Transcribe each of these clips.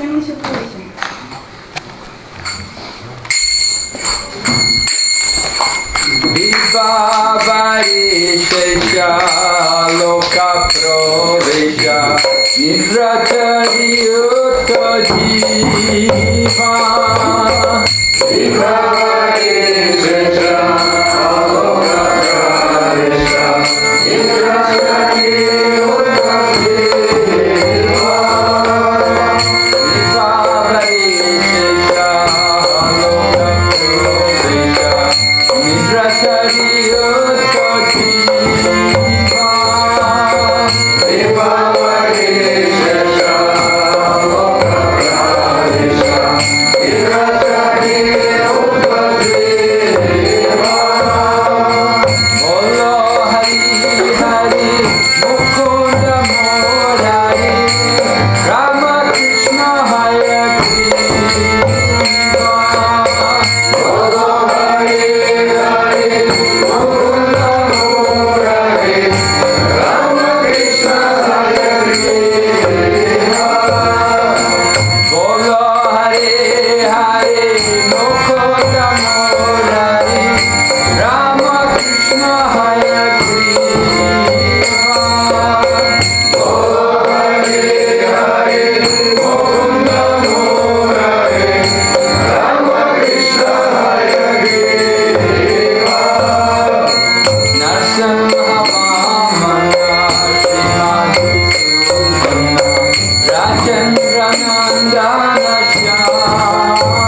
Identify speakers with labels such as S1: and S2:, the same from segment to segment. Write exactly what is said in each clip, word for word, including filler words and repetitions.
S1: Księgi przypowieści.
S2: Vibhavarisha loka pravisha nivratariutta jiva. Vibhavarisha loka pravisha nivratariutta jiva. Vibhavarisha loka pravisha nivratariutta jiva. Vibhavarisha loka pravisha nivratariutta jiva. Bolo Hari Hari Mukunda Murari Rama Krishna Hare Krishna. Bolo Hari Hari Mukunda Murari Rama Krishna Hare Krishna. Bolo Hari Hari Mukunda Murari Rama Krishna Hare Krishna. Bolo Hari Hari Mukunda Murari Rama Krishna Hare Krishna. Narasimha Vamana Srimad Sukana Rajendra Nandana Shyama.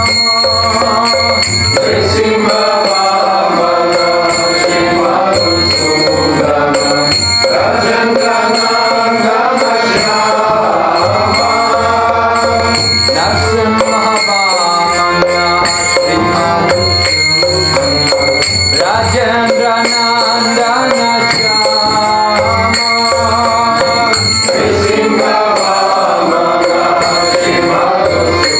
S2: Narasimha Vamana Srimad Sukana Rajendra Nandana Shyama. Narasimha Vamana Srimad Sukana Rajendra Nandana Shyama. Narasimha Vamana Srimad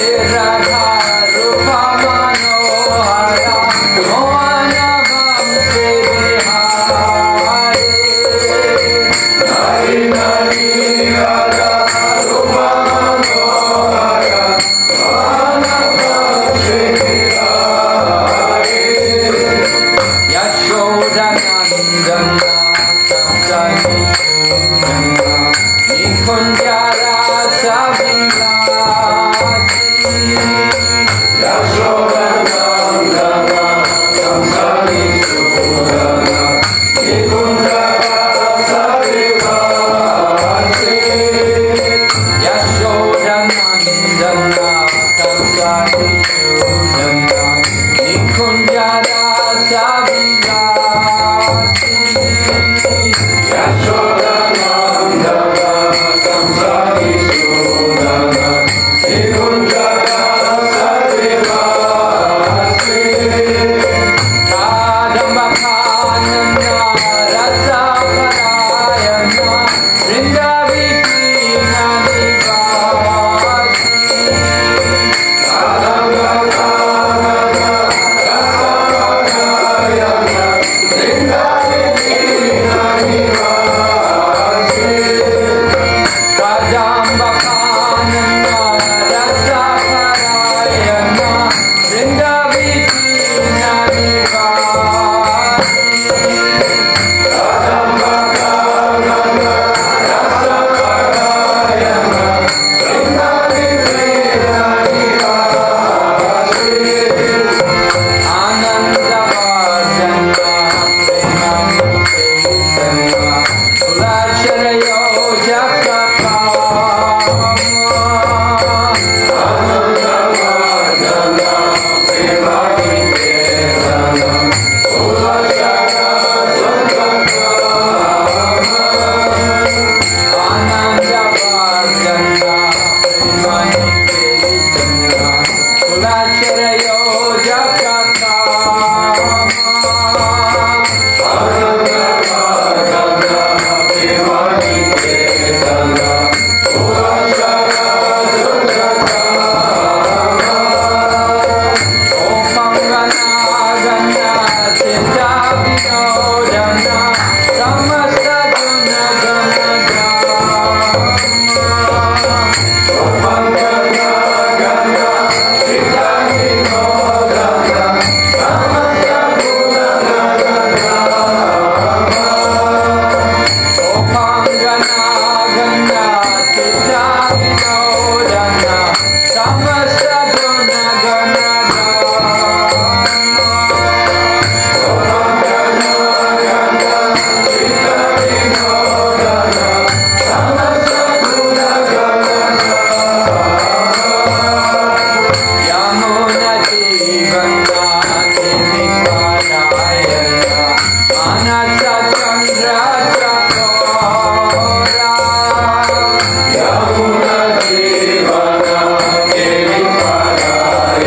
S2: Yamuna Devana Devi Paraya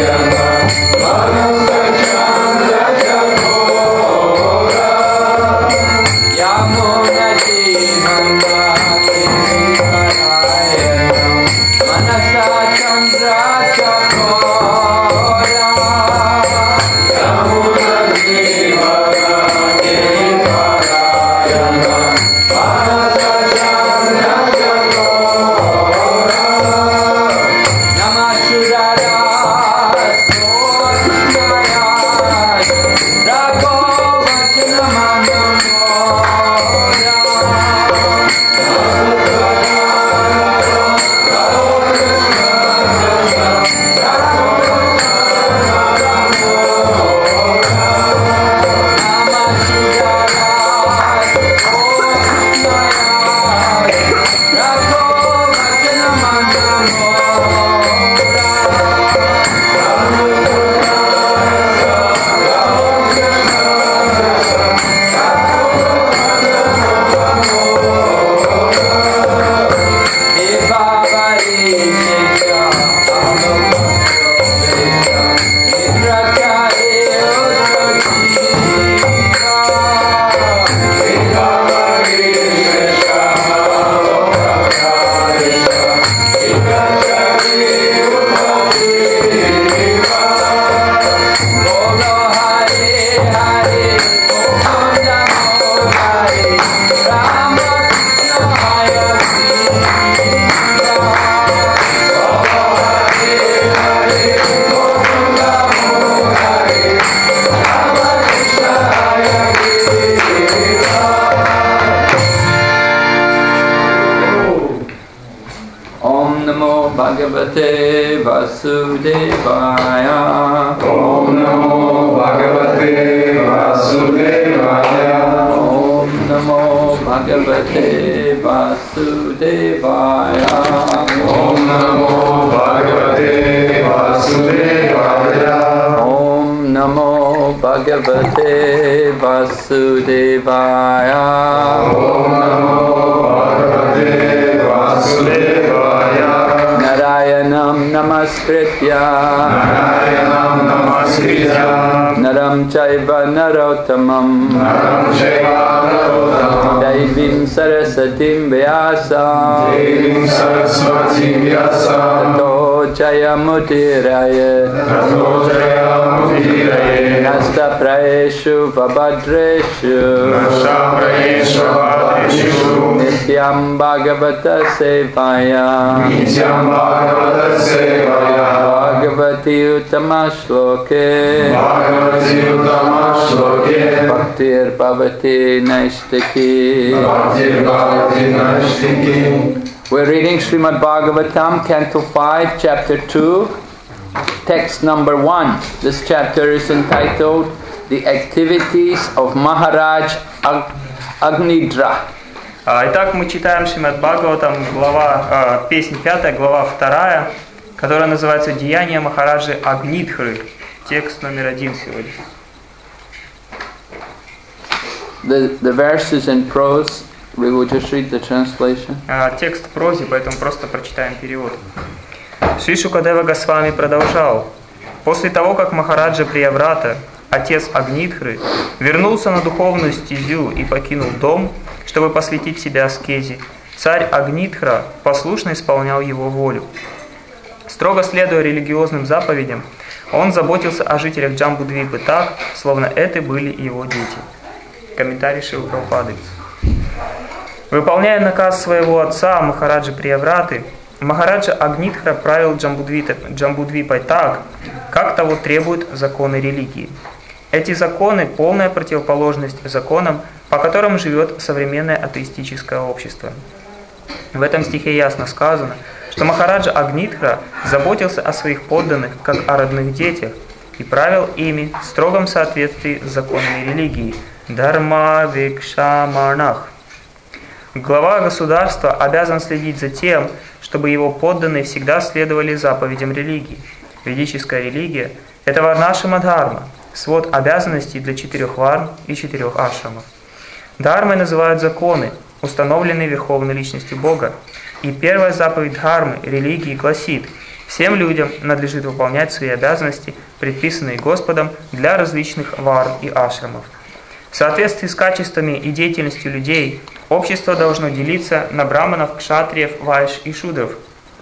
S2: Bhagavate Vasudevaya.
S1: Om Namo Bhagavate Vasudevaya.
S2: Om Namo Bhagavate Vasudevaya.
S1: Om Namo Bhagavate Vasudevaya.
S2: Om Namo Bhagavate Vasudevaya.
S1: Om Namo Bhagavate Vasudevaya.
S2: Narayanam Namaskritya
S1: Narayanam Namaskritya
S2: Naram Chaiva Narottamam
S1: Naram Chaiva Narottamam
S2: Daivim Sarasatim Vyasam
S1: Devim Saraswati Vyasam
S2: Tato Jayamudiraya
S1: Tato Jayamudiraya
S2: Nasta Praeshu Vabhadreshu
S1: Nasta Praeshu Vabhadreshu
S2: Nityam Bhagavata Sevaya
S1: Nityam Bhagavata Sevaya
S2: Bhagavati Uttama Shloke
S1: Bhagavati Uttama Shloke
S2: Bhaktir Bhavati Naistiki.
S1: Bhaktir Bhavati Naistiki.
S2: We're reading Srimad Bhagavatam, Canto five, Chapter two, text number one. This chapter is entitled The Activities of Maharaj Ag- Agnidra.
S3: Итак, мы читаем Шримад Бхагаватам, глава, э, песнь пятая, глава вторая, которая называется «Деяния Махараджи Агнидхры». Текст номер один сегодня.
S2: The, the verse is in prose. We will just read the translation.
S3: Э, текст в прозе, поэтому просто прочитаем перевод. Шри Шукадева Госвами продолжал. После того, как Махараджа Прияврата, отец Агнидхры, вернулся на духовную стезю и покинул дом, чтобы посвятить себя аскезе, царь Агнидхра послушно исполнял его волю. Строго следуя религиозным заповедям, он заботился о жителях Джамбудвипы так, словно это были его дети. Комментарий Шрилы Прабхупады. Выполняя наказ своего отца Махараджи Приявраты, Махараджа Агнидхра правил Джамбудвипой так, как того требуют законы религии. Эти законы – полная противоположность законам, по которым живет современное атеистическое общество. В этом стихе ясно сказано, что Махараджа Агнидхра заботился о своих подданных, как о родных детях, и правил ими в строгом соответствии с законами религии – Дharma Викшаманах. Глава государства обязан следить за тем, чтобы его подданные всегда следовали заповедям религии. Ведическая религия – это Варнашрама Дхарма, свод обязанностей для четырех варн и четырех ашрамов. Дхармой называют законы, установленные Верховной Личностью Бога. И первая заповедь Дхармы, религии, гласит: всем людям надлежит выполнять свои обязанности, предписанные Господом для различных варн и ашрамов. В соответствии с качествами и деятельностью людей, общество должно делиться на браманов, кшатриев, вайш и шудров,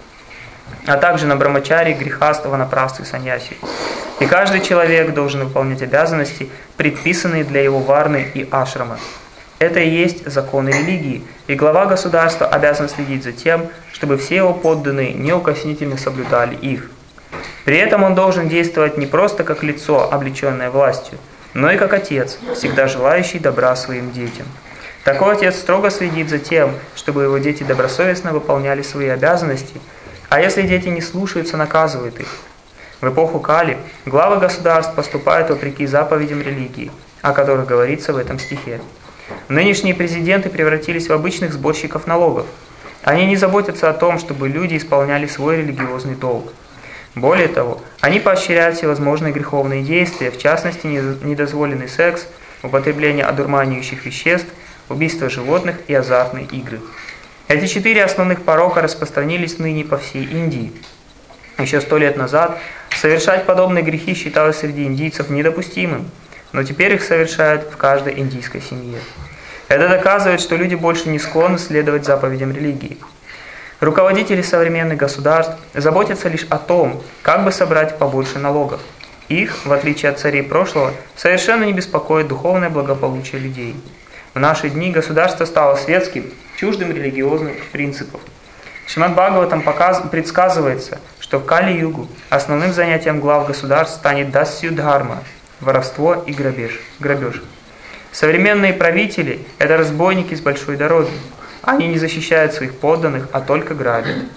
S3: а также на брамачари, грихастов, ванапрастх и саньяси. И каждый человек должен выполнять обязанности, предписанные для его варны и ашрама. Это и есть законы религии, и глава государства обязан следить за тем, чтобы все его подданные неукоснительно соблюдали их. При этом он должен действовать не просто как лицо, облеченное властью, но и как отец, всегда желающий добра своим детям. Такой отец строго следит за тем, чтобы его дети добросовестно выполняли свои обязанности, а если дети не слушаются, наказывает их. В эпоху Кали главы государств поступают вопреки заповедям религии, о которых говорится в этом стихе. Нынешние президенты превратились в обычных сборщиков налогов. Они не заботятся о том, чтобы люди исполняли свой религиозный долг. Более того, они поощряют всевозможные греховные действия, в частности, недозволенный секс, употребление одурманивающих веществ, убийство животных и азартные игры. Эти четыре основных порока распространились ныне по всей Индии. Еще сто лет назад совершать подобные грехи считалось среди индийцев недопустимым, но теперь их совершают в каждой индийской семье. Это доказывает, что люди больше не склонны следовать заповедям религии. Руководители современных государств заботятся лишь о том, как бы собрать побольше налогов. Их, в отличие от царей прошлого, совершенно не беспокоит духовное благополучие людей. В наши дни государство стало светским, чуждым религиозных принципов. В Шримад Бхагаватам предсказывается, что в Кали-югу основным занятием глав государств станет дасью дхарма – воровство и грабеж. грабеж. Современные правители – это разбойники с большой дороги. Они не защищают своих подданных, а только грабят.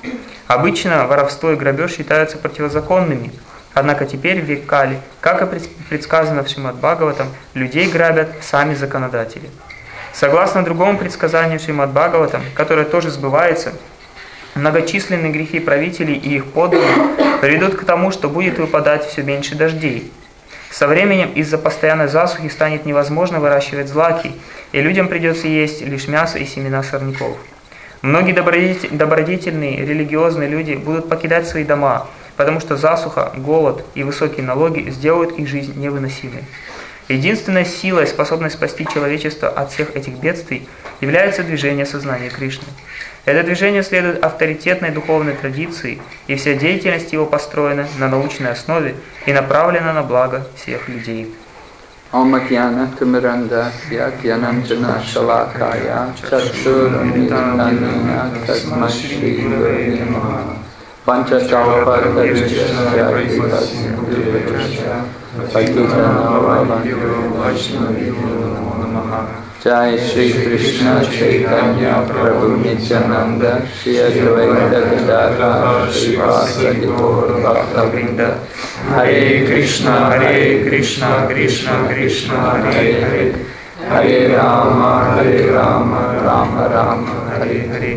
S3: Обычно воровство и грабеж считаются противозаконными, однако теперь в век Кали, как и предсказано в Шримад Бхагаватам, людей грабят сами законодатели. Согласно другому предсказанию Шримад Бхагаватам, которое тоже сбывается, многочисленные грехи правителей и их подданных приведут к тому, что будет выпадать все меньше дождей. Со временем из-за постоянной засухи станет невозможно выращивать злаки, и людям придется есть лишь мясо и семена сорняков. Многие добродетельные, религиозные люди будут покидать свои дома, потому что засуха, голод и высокие налоги сделают их жизнь невыносимой. Единственной силой, способной спасти человечество от всех этих бедствий, является движение сознания Кришны. Это движение следует авторитетной духовной традиции, и вся деятельность его построена на научной основе и направлена на благо всех людей.
S2: Om Jnana Timirandasya Jnananjana Shalakaya Chakshuramitanina Tasmai Shri Gurave Namaha Panchachalpatarishya Hritasya Duvadrisya Paitutanaravadyo Vaishnaviyo Namo Namaha Jai Shri Krishna Chaitanya Prabhu Nityananda Shri Advaita Gadadhara Srivasadi Gaur Bhakta-vrinda Hare Krishna Hare Krishna Krishna Krishna Hare Hare Hare Rama Hare Rama Rama Rama Hare Hare.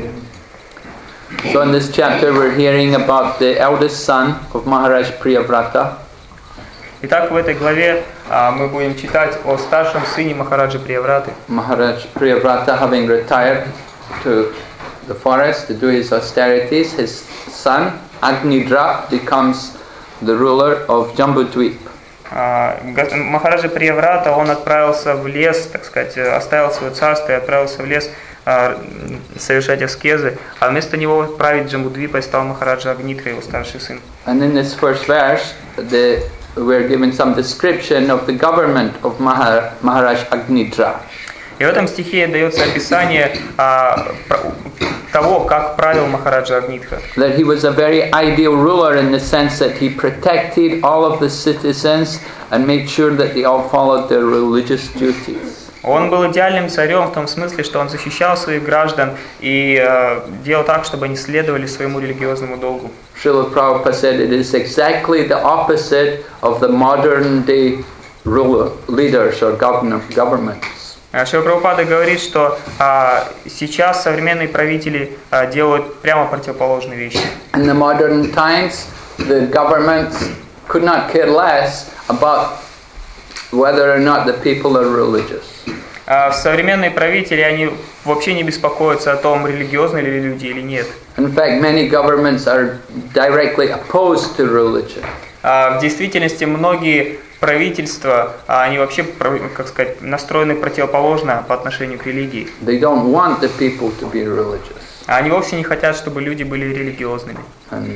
S2: So in this chapter we're hearing about the eldest son of Maharaj Priyavrata.
S3: Итак, в этой главе а, мы будем читать о старшем сыне Махараджи Приявраты.
S2: Maharaj Priyavrata, having retired to the forest to do his austerities, his son Agnidra becomes the ruler of Jambudvip.
S3: А, Махараджа Прияврата, он отправился в лес, так сказать, оставил свое царство и отправился в лес а, совершать аскезы, а вместо него править Джамбудвипой стал Махараджа Агнитра, его старший сын.
S2: And in this first verse, the we're given some description of the government of Mahar, Maharaj Agnidra.
S3: И в этом стихе дается описание а, того, как правил Махараджа Агнитха.
S2: That he was a very ideal ruler in the sense that he protected all of the citizens and made sure that they all followed their religious duties.
S3: Он был идеальным царем в том смысле, что он защищал своих граждан и э, делал так, чтобы они следовали своему религиозному долгу.
S2: Srila Prabhupada said it is exactly the opposite of the modern day ruler, leaders or governor, governments.
S3: Шрила Прабхупада говорит, что а, сейчас современные правители а, делают прямо противоположные вещи.
S2: In the modern times, the governments could not care less about whether or not the people are religious.
S3: А современные правители, они вообще не беспокоятся о том, религиозны ли люди или нет.
S2: In fact, many governments are directly opposed to religion.
S3: А в действительности многие правительства, они вообще, как сказать, настроены противоположно по отношению к религии.
S2: They don't want the people to be religious.
S3: Они вовсе не хотят, чтобы люди были религиозными.
S2: And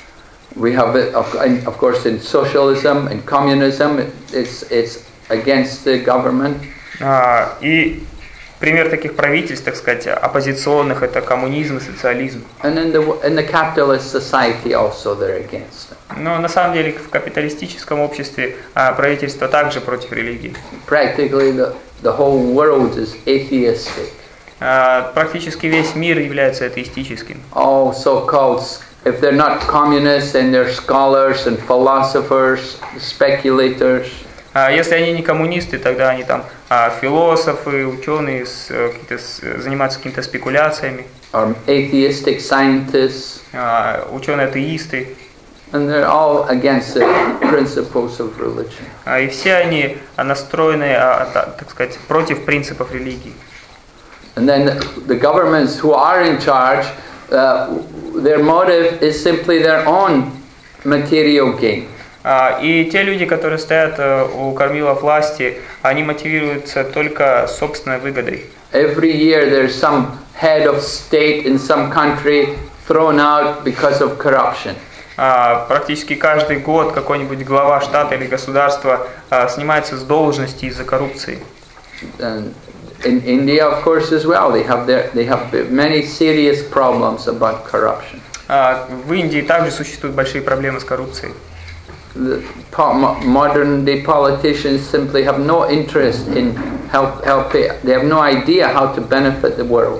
S2: we have it, of, of course, in socialism, in communism, it's it's against the government.
S3: А, и пример таких правительств, так сказать, оппозиционных, это коммунизм и социализм.
S2: And in the in the capitalist society also they're against it.
S3: Но на самом деле в капиталистическом обществе а, правительство также против религии.
S2: Practically the the whole world is atheistic.
S3: А, практически весь мир является атеистическим.
S2: All so-called, if they're not communists, then they're scholars and philosophers, speculators.
S3: А если они не коммунисты, тогда они там а, философы, ученые, с, какие-то, с, занимаются какими-то спекуляциями.
S2: Or atheistic scientists.
S3: А, ученые-атеисты.
S2: And they're all against the principles of religion.
S3: А, и все они настроены, а, так сказать, против принципов религии.
S2: And then the, the governments who are in charge, uh, their motive is simply their own material gain.
S3: И те люди, которые стоят у кормила власти, они мотивируются только собственной выгодой.
S2: Every year there's some head of state in some country thrown out because of corruption.
S3: Практически каждый год какой-нибудь глава штата или государства снимается с должности из-за коррупции.
S2: And in India, of course, as well, they have their, they have many serious problems about corruption.
S3: В Индии также существуют большие проблемы с коррупцией.
S2: The modern day politicians simply have no interest in help, helping. They have no idea how to benefit the world.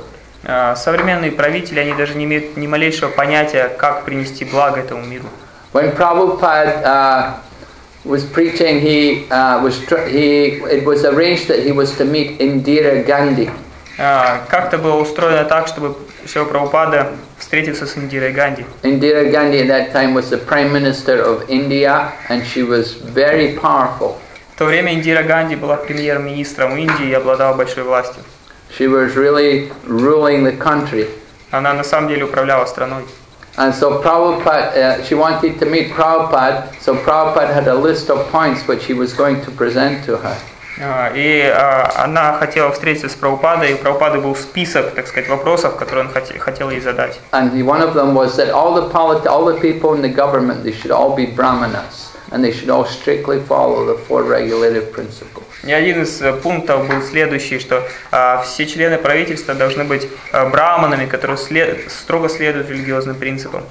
S3: А, Современные правители, они даже не имеют ни малейшего понятия, как принести благо этому миру.
S2: When Prabhupada uh, was preaching, he uh, was tr- he it was arranged that he was to meet Indira Gandhi.
S3: А, Как-то было устроено так, чтобы Шрила Прабхупада встретился с Индирой Ганди.
S2: Indira Gandhi at that time was the Prime Minister of India, and she was very powerful.
S3: В то время Индира Ганди была премьер-министром Индии и обладала большой властью.
S2: She was really ruling the country.
S3: Она на самом деле управляла страной.
S2: And so Prabhupada, uh, she wanted to meet Prabhupada, so Prabhupada had a list of points which he was going to present to her.
S3: А, И а, она хотела встретиться с Прабхупадой, и у Прабхупады был список, так сказать, вопросов, которые он хоте- хотел ей задать.
S2: And he- one of them was that all the polit- all the people in the government, they should all be brahmanas, and they should all strictly follow the four regulative principles.
S3: И один из э, пунктов был следующий, что а, все члены правительства должны быть а, браманами, которые след- строго следуют религиозным принципам.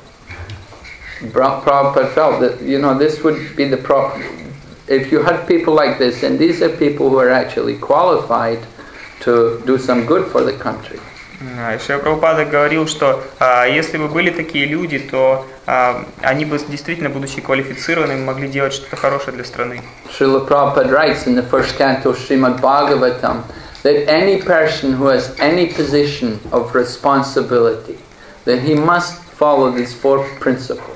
S2: Bra- Prabhupada felt that, you know, this would be the pro- if you had people like this, and these are people who are actually qualified to do some good for the country.
S3: А, и Шрила Прабхупада говорил, что а, если бы были такие люди, то а, они бы действительно, будучи квалифицированными, могли делать что-то хорошее для страны.
S2: Srila Prabhupada writes in the first canto Srimad Bhagavatam that any person who has any position of responsibility, that he must follow these four principles.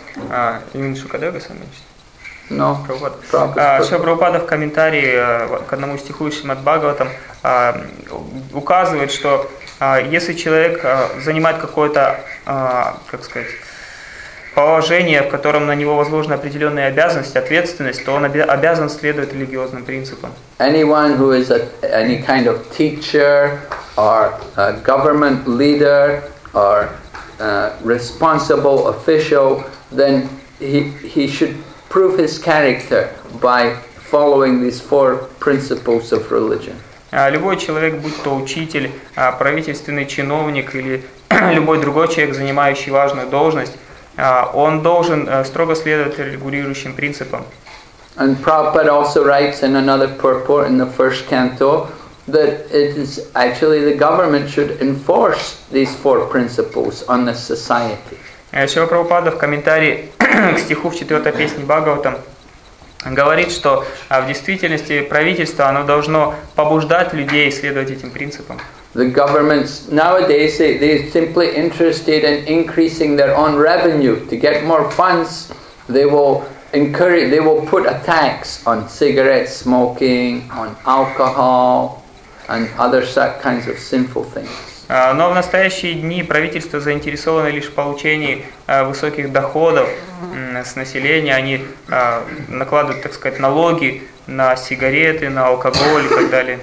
S3: А, именно Шукадева сам меньше.
S2: No,
S3: Прабхупада.
S2: Prabhupada.
S3: А, Шрила Прабхупада в комментарии а, к одному стиху из Шримад Бхагаватам а, указывает, что а, если человек а, занимает какое-то, а, как сказать, положение, в котором на него возложены определенные обязанности, ответственность, то он обя- обязан следовать религиозным принципам.
S2: Anyone who is a, any kind of teacher or a government leader or uh, responsible official, then he, he should prove his character by following these four principles of religion.
S3: А, Любой человек, будь то учитель, а, правительственный чиновник или любой другой человек, занимающий важную должность, а, он должен а, строго следовать регулирующим принципам.
S2: And Prabhupada also writes in another purport in the first canto that it is actually the government should enforce these four principles on the society.
S3: А, Шрила Прабхупада в комментарии к стиху в четвертой песне Бхагаватам говорит, что а, в действительности правительство оно должно побуждать людей следовать этим принципам.
S2: The governments nowadays they, they're simply interested in increasing their own revenue. To get more funds, they will encourage, they will put a tax on cigarette smoking, on alcohol, and other such kinds of sinful things.
S3: А, Но в настоящие дни правительство заинтересовано лишь в получении а, высоких доходов м, с населения. Они а, накладывают, так сказать, налоги на сигареты, на алкоголь и так далее.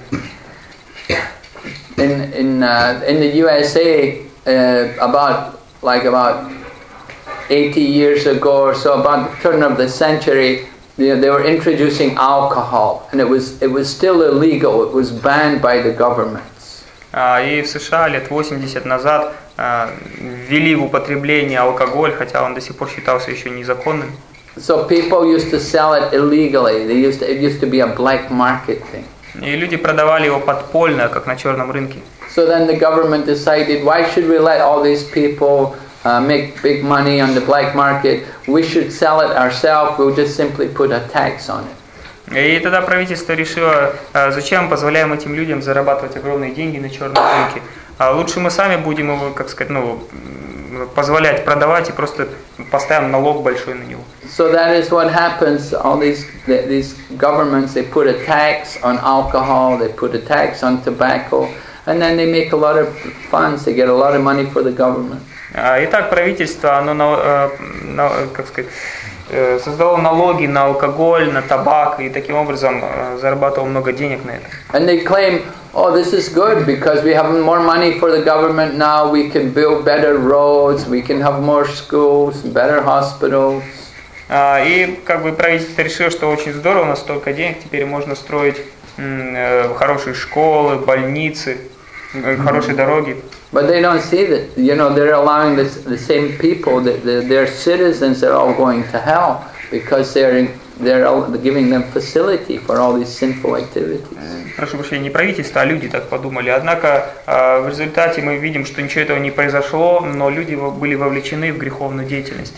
S2: In in uh, in the U S A, uh, about like about eighty years ago or so, about the turn of the century, they, they were introducing alcohol, and it was it was still illegal. It was banned by the governments.
S3: А, И в США лет восемьдесят назад а, ввели в употребление алкоголь, хотя он до сих пор считался еще незаконным.
S2: So people used to sell it illegally. They used to, it used to be a black market thing.
S3: И люди продавали его подпольно, как на черном рынке.
S2: So then the government decided, why should we let all these people uh, make big money on the black market? We should sell it ourselves. We'll just simply put a tax on it.
S3: И тогда правительство решило, а, зачем позволяем этим людям зарабатывать огромные деньги на черном рынке. А лучше мы сами будем его, как сказать, ну, м, позволять продавать и просто поставим налог большой на него.
S2: So that is what happens. All these the, these governments, they put a tax on alcohol, they put a tax on tobacco, and then they make a lot of funds. They get a lot of money for the government.
S3: А, Итак, правительство, оно, на- э, на- как сказать, э, создало налоги на алкоголь, на табак и таким образом э, зарабатывало много денег на это.
S2: And they claim, oh, this is good because we have more money for the government now. We can build better roads. We can have more schools, better hospitals.
S3: А, И как бы правительство решило, что очень здорово, у нас столько денег, теперь можно строить м, э, хорошие школы, больницы, э, хорошие дороги.
S2: But they don't see that, you know, they're allowing this, the same people, that the, their citizens are all going to hell because they're in, they're all, they're giving them facility for all these sinful activities.
S3: Прошу прощения, не правительство, а люди так подумали. Однако э, в результате мы видим, что ничего этого не произошло, но люди во- были вовлечены в греховную деятельность.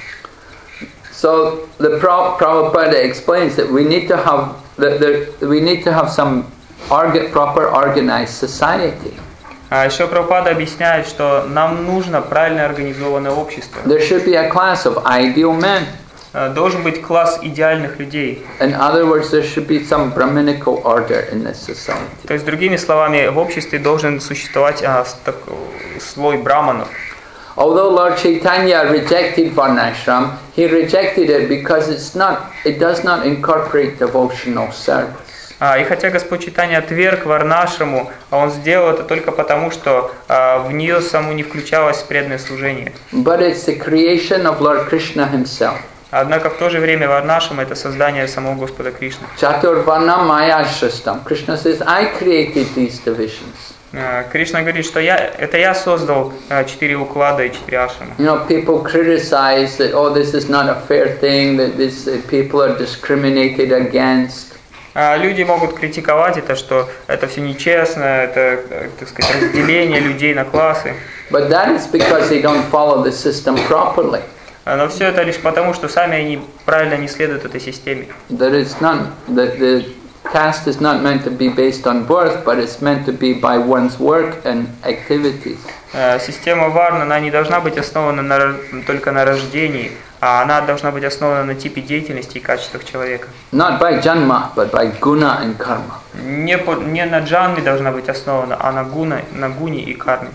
S2: So the Pra- Prabhupada explains that we need to have that there, we need to have some orga- proper organized society.
S3: А еще Прабхупада объясняет, что нам нужно правильно организованное общество.
S2: There should be a class of ideal men.
S3: Э, Должен быть класс идеальных людей.
S2: In other words, there should be some Brahminical order in this society.
S3: То есть, другими словами, в обществе должен существовать а, с- так- слой браманов.
S2: Although Lord Chaitanya rejected Varnashram, he rejected it because it's not, it does not incorporate devotional service.
S3: А, И хотя Господь Чайтанья отверг варнашраму, а он сделал это только потому, что а, в нее саму не включалось преданное служение.
S2: But it's the creation of Lord Krishna himself.
S3: Однако в то же время варнашрама это создание самого Господа Кришны.
S2: Chaturvarna maya shrishtam. Krishna says, I created these divisions.
S3: А, Кришна говорит, что я, это я создал а, четыре уклада и четыре ашрама.
S2: You know, people criticize that, oh, this is not a fair thing, that this uh, people are discriminated against.
S3: А, Люди могут критиковать это, что это все нечестно, это, э, так сказать, разделение людей на классы.
S2: But that is because they don't follow the system properly.
S3: А, Но все это лишь потому, что сами они правильно не следуют этой системе.
S2: That it's not, the, the caste is not meant to be based on birth, but it's meant to be by one's work and activities.
S3: Э, Система Варна, она не должна быть основана на ро- только на рождении, а она должна быть основана на типе деятельности и качествах человека.
S2: Not by janma, but by guna and karma.
S3: Не, по- не на джанме должна быть основана, а на, гуна, на гуне и карме.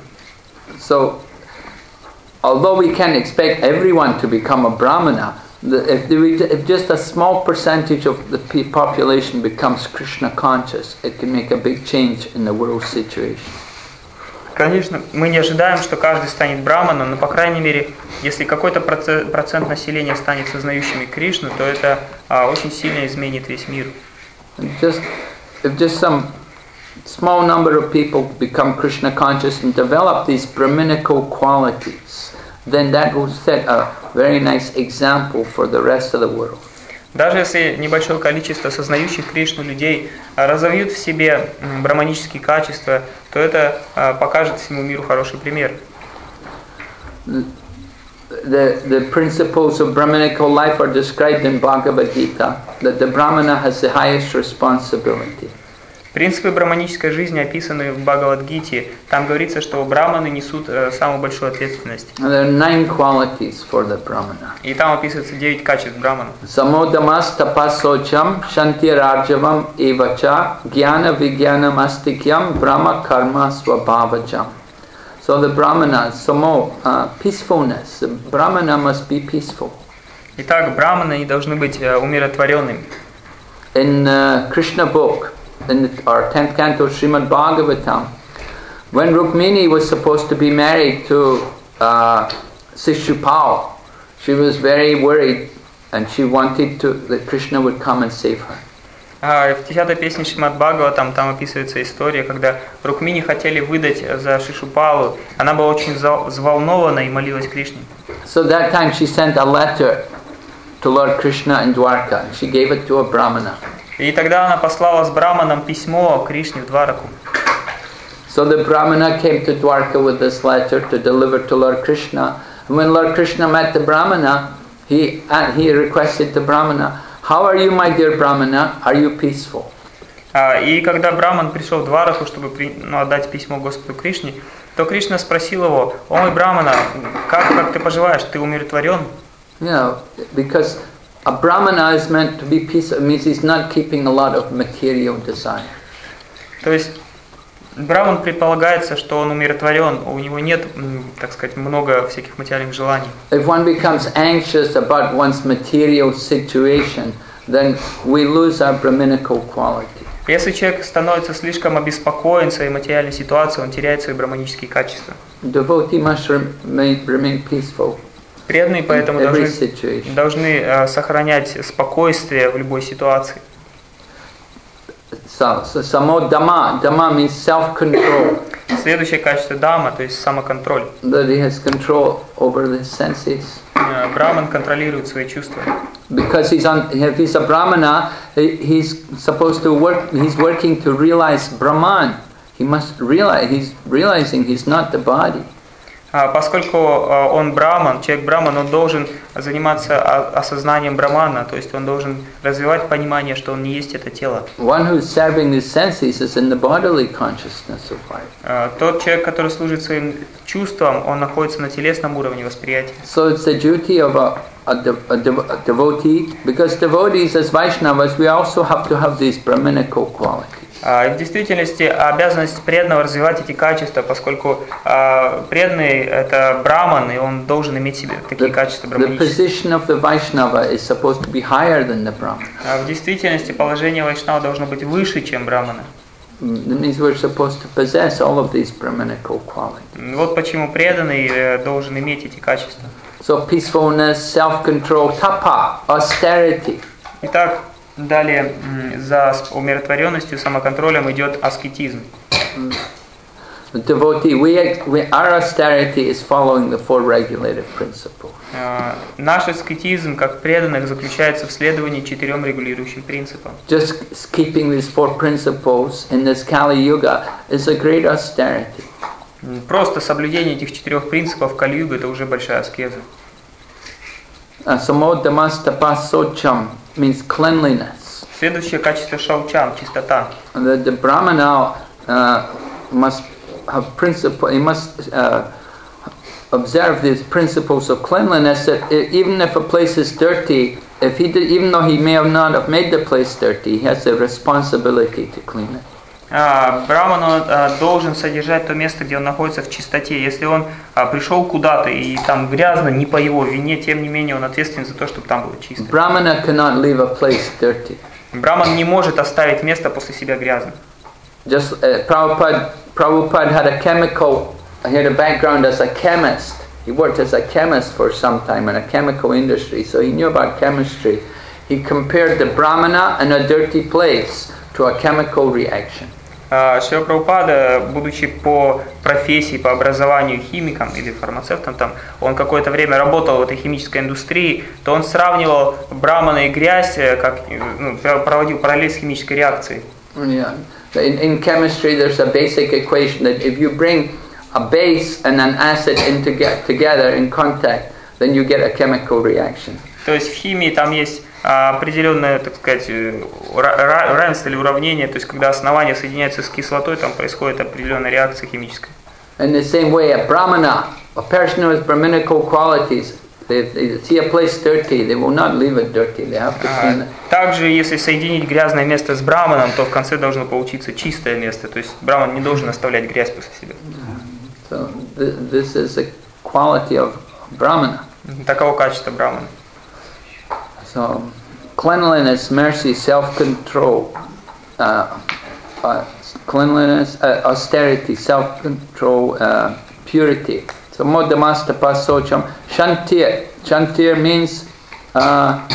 S2: So, although we can expect everyone to become a brahmana, the, if, we, if just a small percentage of the pe- population becomes Krishna conscious, it can make a big change in the world situation.
S3: Конечно, мы не ожидаем, что каждый станет браманом, но, по крайней мере, если какой-то проце- процент населения станет сознающими Кришну, то это а, очень сильно изменит весь мир.
S2: And just, if just some small number of people become Krishna conscious and develop these Brahminical qualities, then that will set a very nice example for the rest of the world.
S3: Даже если небольшое количество сознающих Кришну людей а, разовьют в себе м, браманические качества, то это а, покажет всему миру хороший пример.
S2: The, the principles of Brahminical life are described in Bhagavad Gita, that the Brahmana has the highest responsibility.
S3: Принципы браманической жизни описаны в Бхагавад-гите. Там говорится, что браманы несут э, самую большую ответственность.
S2: And there are nine qualities for the Brahmana.
S3: И там описывается девять качеств браманов.
S2: Samodamas tapasocham shantirarjavam evacha jnana vijnanam astikyam brahma karma swabhavajam. So the Brahmana, samo, uh, peacefulness. The Brahmana must be peaceful.
S3: Итак, браманы они должны быть э, умиротворенными.
S2: In uh, Krishna book, in the, our tenth canto Srimad Bhagavatam, when Rukmini was supposed to be married to uh, Shishupal, she was very worried and she wanted to that Krishna would come and save her.
S3: А в десятой песне Шримад Бхагаватам там описывается история, когда Рукмини хотели выдать за Шишупалу. Она была очень за- взволнована и молилась Кришне.
S2: So that time she sent a letter to Lord Krishna in Dwarka. She gave it to a Brahmana.
S3: И тогда она послала с браманом письмо Кришне в Двараку.
S2: So the Brahmana came to Dwarka with this letter to deliver to Lord Krishna. And when Lord Krishna met the Brahmana, he, uh, he requested the Brahmana, "How are you, my dear Brahmana? Are you peaceful?"
S3: А, И когда Браман пришел в Двараку, чтобы при- ну, отдать письмо Господу Кришне, то Кришна спросил его: «О мой Брамана, как, как ты поживаешь? Ты умиротворен?»
S2: You know, because a Brahmana is meant to be peaceful. It means he's not keeping a lot of material desire.
S3: То есть Браман предполагается, что он умиротворен, у него нет, м, так сказать, много всяких материальных желаний.
S2: If one becomes anxious about one's material situation, then we lose our Brahminical quality.
S3: Если человек становится слишком обеспокоен своей материальной ситуацией, он теряет свои браманические качества.
S2: Devotee must remain, remain peaceful
S3: Преданные поэтому
S2: in every
S3: должны,
S2: situation.
S3: должны э, сохранять спокойствие в любой ситуации.
S2: So, so samo dhamma, dhamma means self-control,
S3: Следующее качество дама, то есть самоконтроль.
S2: that he has control over the senses.
S3: Э, Браман контролирует свои чувства.
S2: Because he's on, if he's a Brahmana, he- he's supposed to work, he's working to realize Brahman. He must realize, he's realizing he's not the body.
S3: А Поскольку э, он браман, человек браман, он должен заниматься о- осознанием брамана, то есть он должен развивать понимание, что он не есть это тело.
S2: One who's serving the senses is in the bodily consciousness of life.
S3: Э, Тот человек, который служит своим чувствам, он находится на телесном уровне восприятия.
S2: So it's the duty of a, a, de- a, dev- a devotee, because devotees as Vaishnavas, we also have to have these Brahminical qualities.
S3: А, и В действительности обязанность преданного развивать эти качества, поскольку а, преданный это браман, и он должен иметь в себе такие качества
S2: The
S3: браманические.
S2: position of the Vaishnava is supposed to be higher than the Brahmana.
S3: А В действительности положение вайшнава должно быть выше, чем брамана.
S2: That means we're supposed to possess all of these Brahminical qualities.
S3: Вот почему преданный э, должен иметь эти качества.
S2: So peacefulness, self-control, tapa, austerity.
S3: Итак, далее м, за с- умиротворенностью, самоконтролем идет аскетизм.
S2: The devotee, we, we, our austerity is following the four regulative principles.
S3: Э, Наш аскетизм, как преданных, заключается в следовании четырем регулирующим принципам.
S2: Just keeping these four principles in this Kali Yuga is a great austerity.
S3: М, Просто соблюдение этих четырех принципов в Кали-югу – это уже большая аскеза.
S2: Uh, Samodamastapasocham means cleanliness.
S3: Следующее качество шаучам – чистота.
S2: The, the Brahmana uh, must have principle, he must uh, observe these principles of cleanliness, that e- even if a place is dirty, if he did, even though he may have not have made the place dirty, he has the responsibility to clean it.
S3: А, Браман он, а, должен содержать то место, где он находится в чистоте. Если он а, пришел куда-то и там грязно, не по его вине, тем не менее он ответственен за то, чтобы там было чисто.
S2: Brahmana cannot leave a place dirty.
S3: Браман не может оставить место после себя грязным.
S2: Just uh, Prabhupada, Prabhupada had a chemical, he had a background as a chemist. He worked as a chemist for some time in a chemical industry, so he knew about chemistry. He compared the Brahmana and a dirty place to a chemical reaction.
S3: А, Шрила Прабхупада, будучи по профессии, по образованию химиком или фармацевтом, там, он какое-то время работал в этой химической индустрии, то он сравнивал брамана и грязь, э, как, э, ну, проводил параллель с химической реакцией.
S2: Yeah. In, in chemistry, there's a basic equation that if you bring a base and an acid in to get together in contact, then you get a chemical reaction.
S3: То есть в химии там есть а, определенное, так сказать, э, ра- ра- равенство или уравнение, то есть когда основание соединяется с кислотой, там происходит определенная реакция химическая.
S2: In the same way, a Brahmana, a person who has Brahminical qualities, if they see a place dirty, they will not leave it dirty, they have to clean
S3: А,
S2: it.
S3: Также, если соединить грязное место с браманом, то в конце должно получиться чистое место, то есть браман не должен оставлять грязь после себя.
S2: So th- this is the quality of Brahmana.
S3: Таково качество брамана.
S2: So cleanliness, mercy, self-control, uh, uh, cleanliness, uh, austerity, self-control, uh, purity. So modamastapasocham, shantir. Shantir means uh,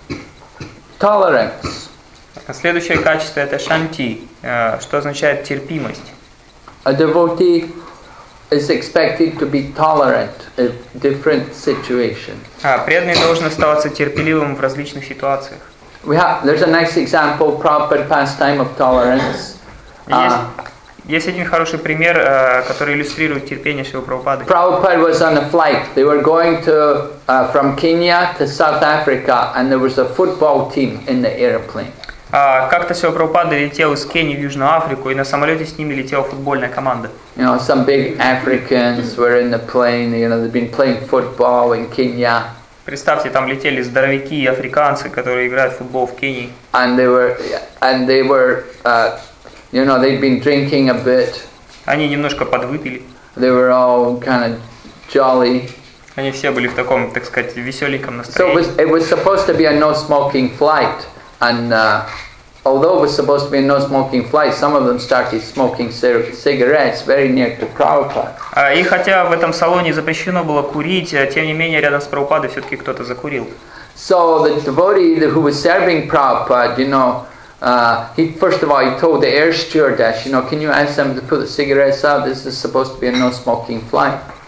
S2: tolerance.
S3: Следующее качество это шанти, э, что означает терпимость.
S2: A devotee is expected to be tolerant in different situations.
S3: А, преданный должен оставаться терпеливым в различных ситуациях.
S2: We have, there's a nice example, Prabhupada pastime of tolerance.
S3: Есть,
S2: Uh,
S3: есть один хороший пример, э, который иллюстрирует терпение Шрилы Прабхупады.
S2: Prabhupada was on a flight. They were going to uh, from Kenya to South Africa, and there was a football team in the airplane.
S3: А, Как-то Шрила Прабхупада летел из Кении в Южную Африку, и на самолете с ними летела футбольная команда.
S2: You know, some big Africans were in the plane. You know, they've been playing football in Kenya,
S3: Представьте, там летели здоровяки и африканцы, которые играют в футбол в Кении.
S2: and they were, and they were, uh, you know, they'd been drinking a bit.
S3: Они немножко подвыпили.
S2: They were all kind of jolly.
S3: Они все были в таком, так сказать, веселеньком
S2: So it
S3: настроении.
S2: was, it was supposed to be a no-smoking flight, and uh, although it was supposed to be a no-smoking flight, some of them started smoking c- cigarettes very near to Prabhupada.
S3: А, И хотя в этом салоне запрещено было курить, а, тем не менее рядом с Прабхупадой все-таки кто-то закурил.
S2: So the devotee who was serving Prabhupada, you know, uh, he first of all he told the air stewardess, you know, can you ask them to put the cigarettes out? This is supposed to be a no-smoking flight.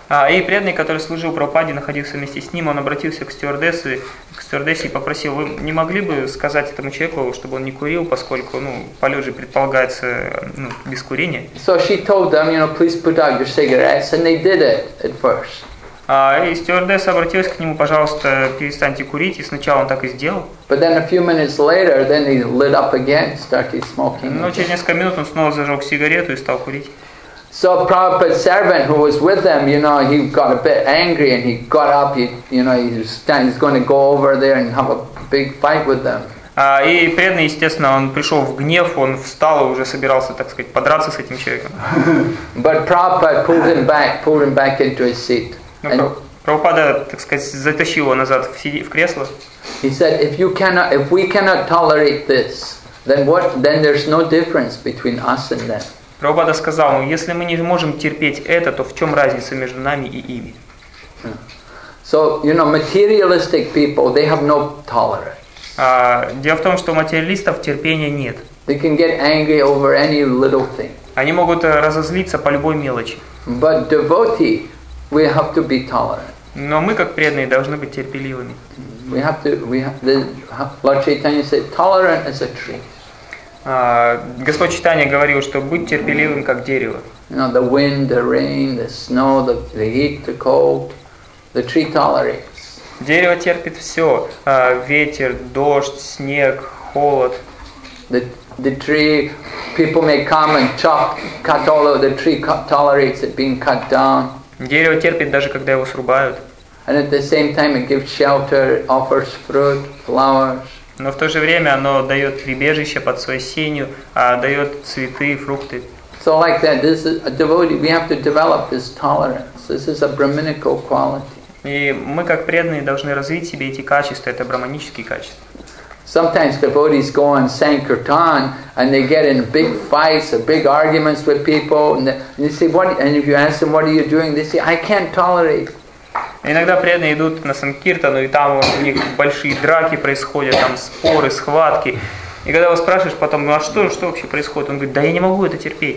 S3: А, и преданный, который служил Прабхупаде, находился вместе с ним, он обратился к стюардессе, к стюардессе и попросил: вы не могли бы сказать этому человеку, чтобы он не курил, поскольку ну, полет же предполагается ну, без курения.
S2: So she told them, you know, please put out your cigarettes, and they did it at first.
S3: А, и стюардесса обратилась к нему: пожалуйста, перестаньте курить, и сначала он так и сделал.
S2: But then a few minutes later, then he lit up again, started smoking.
S3: Но через несколько минут он снова зажег сигарету и стал курить.
S2: So Prabhupada's servant who was with them, you know, he got a bit angry and he got up, he, you know, he was stand, he's going to go over there and have a big fight with them.
S3: А, и преданный, естественно, он пришел в гнев, он встал и уже собирался, так сказать, подраться с этим человеком.
S2: But Prabhupada pulled him back, pulled him back into his seat. And
S3: Прабхупада, так сказать, затащил его назад в, сиди, в кресло.
S2: he said, if you cannot, if we cannot tolerate this, then what? Then there's no difference between us and them.
S3: Прабхупада сказал: ну, если мы не можем терпеть это, то в чем разница между нами и ими?
S2: So, you know, materialistic people, they have no tolerance.
S3: А, дело в том, что у материалистов терпения нет.
S2: They can get angry over any little thing.
S3: Они могут разозлиться по любой мелочи.
S2: But devotee, we have to be tolerant.
S3: Но мы, как преданные, должны быть терпеливыми.
S2: We have to, we have, the, Lord Chaitanya said, tolerant as a tree.
S3: А, Господь Чайтанья говорил, что будь терпеливым, как дерево.
S2: You know, the wind, the rain, the snow, the, the heat, the cold, the tree tolerates.
S3: Дерево терпит все. А, ветер, дождь, снег, холод.
S2: The, the tree, people may come and chop, cut all of the tree cut, tolerates it being cut down.
S3: Дерево терпит даже когда его срубают.
S2: And at the same time it gives shelter, it offers fruit, flowers.
S3: Но в то же время оно дает прибежище под своей сенью, а дает цветы, фрукты.
S2: So like that, this is a devotee, we have to develop this tolerance. This is a Brahminical quality.
S3: И мы, как преданные, должны развить в себе эти качества, это браманические качества.
S2: Sometimes devotees go on Sankirtan and they get in big fights or big arguments with people, and, they, and you say, what? And if you ask them, what are you doing? They say, I can't tolerate.
S3: Иногда преданные идут на Санкиртану, и там у них большие драки происходят, там споры, схватки. И когда его спрашиваешь потом: ну а что, что вообще происходит? Он говорит: да я не могу это терпеть.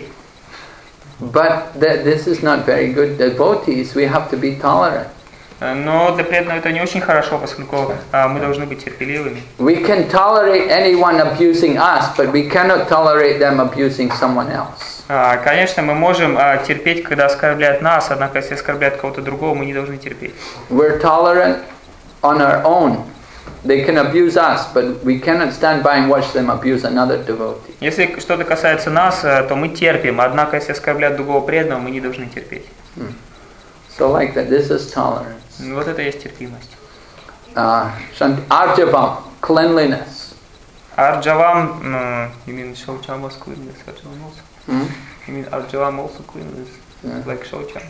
S2: But that, this is not very good. Devotees, we have to be tolerant.
S3: Но для преданного это не очень хорошо, поскольку а, мы должны быть терпеливыми.
S2: We can tolerate anyone abusing us, but we cannot tolerate them abusing someone else.
S3: А, конечно, мы можем а, терпеть, когда оскорбляют нас, однако если оскорбляют кого-то другого, мы не должны терпеть.
S2: We're tolerant on our own. They can abuse us, but we cannot stand by and watch them abuse another devotee.
S3: Если что-то касается нас, то мы терпим, однако если оскорбляют другого преданного, мы не должны терпеть.
S2: Hmm. So like that, this is tolerance.
S3: Вот это и есть терпимость.
S2: Uh, Arjavam, cleanliness.
S3: Arjavam, uh, you mean Shaucham was cleanliness? Arjavam also?
S2: Hmm?
S3: You mean Arjavam also cleanliness?
S2: Yeah.
S3: Like Shaucham?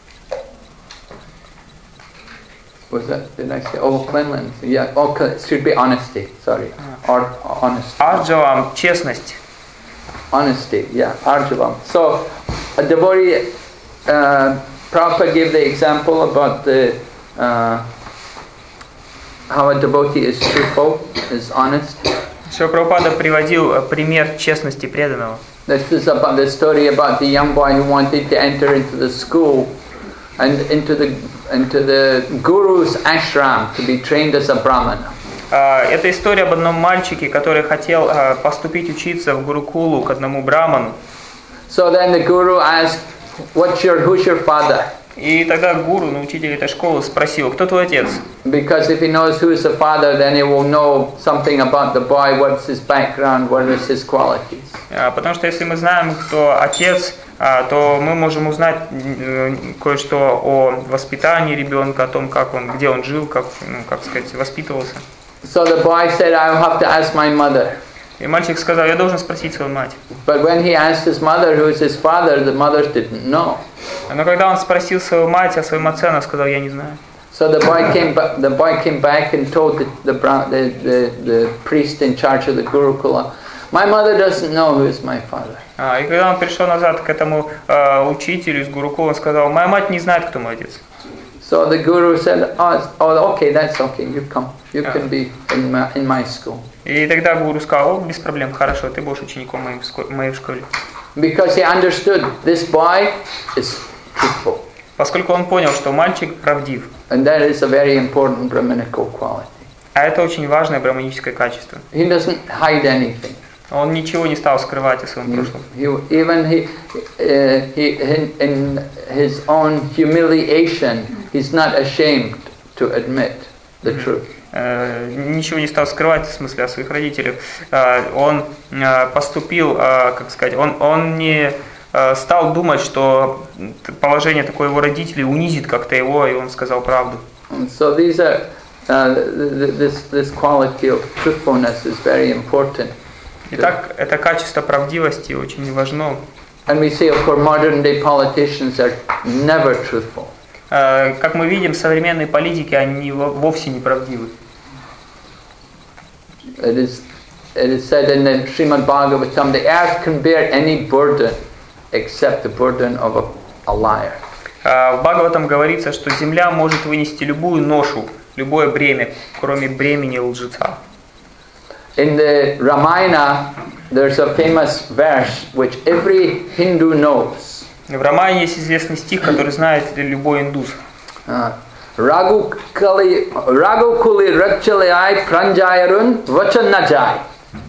S2: Was that, did I say? Oh, cleanliness. Yeah, oh, it should be honesty. Sorry. Or, honesty.
S3: Arjavam, честность.
S2: Honesty, yeah, Arjavam. So, a devotee, uh, Prabhupada gave the example about the uh, how a devotee is truthful, is honest.
S3: Шрила Прабхупада приводил пример честности преданного.
S2: This is about the story about the young boy who wanted to enter into the school and into the into the guru's ashram to be trained as a brahmana.
S3: Это история об одном мальчике, который хотел поступить учиться в Гурукулу к одному браману.
S2: So then the guru asked, "What's your who's your father?"
S3: И тогда гуру, ну, учитель этой школы, спросил: кто твой отец?
S2: Because if he knows who is the father, then he will know something about the boy, what's his background, what is his qualities.
S3: Потому что если мы знаем, кто отец, то мы можем узнать кое-что о воспитании ребенка, о том, как он, где он жил, как, ну, как сказать, воспитывался.
S2: So the boy said, "I will have to ask my mother."
S3: И мальчик сказал: я должен спросить свою мать.
S2: But when he asked his mother, who is his father, the mother didn't know.
S3: Но когда он спросил свою мать о своем отце, она сказала: я не знаю.
S2: So the boy came, the boy came back and told the the, the the the priest in charge of the Gurukula, "My mother doesn't know who is my father."
S3: А, и когда он пришел назад к этому э, учителю из Гурукула, он сказал: моя мать не знает, кто мой отец.
S2: So the guru said, "Oh, oh okay, that's okay. You come. You can be in my, in my school."
S3: И тогда гуру сказал: о, без проблем, хорошо, ты будешь учеником моей в школе.
S2: Because he understood this boy is truthful.
S3: поскольку он понял, что мальчик правдив.
S2: And that is a very important Brahminical quality.
S3: А это очень важное браманическое качество.
S2: He doesn't hide anything.
S3: Он ничего не стал скрывать о своем прошлом.
S2: He, even he, uh, he in, in his own humiliation, he's not ashamed to admit the truth.
S3: Uh, ничего не стал скрывать в смысле о своих родителях. Uh, он uh, поступил, uh, как сказать, он, он не uh, стал думать, что положение такой его родителей унизит как-то его, и он сказал правду.
S2: So these are uh, this this quality of truthfulness is very important.
S3: Итак, это качество правдивости очень важно.
S2: And we see, of course, modern day politicians are never truthful.
S3: Uh, как мы видим, современные политики, они вовсе не правдивы.
S2: It is, it is said in the Srimad Bhagavatam, the earth can bear any burden except the burden of a, a liar.
S3: Uh, в Бхагаватам говорится, что земля может вынести любую ношу, любое бремя, кроме бремени лжеца.
S2: In the Ramayana, there's a famous verse which every Hindu knows.
S3: В Рамайне есть известный стих, который знает любой индус.
S2: Raghukali Raghukuli Rakchalayai Pranjayarun Vachanajai.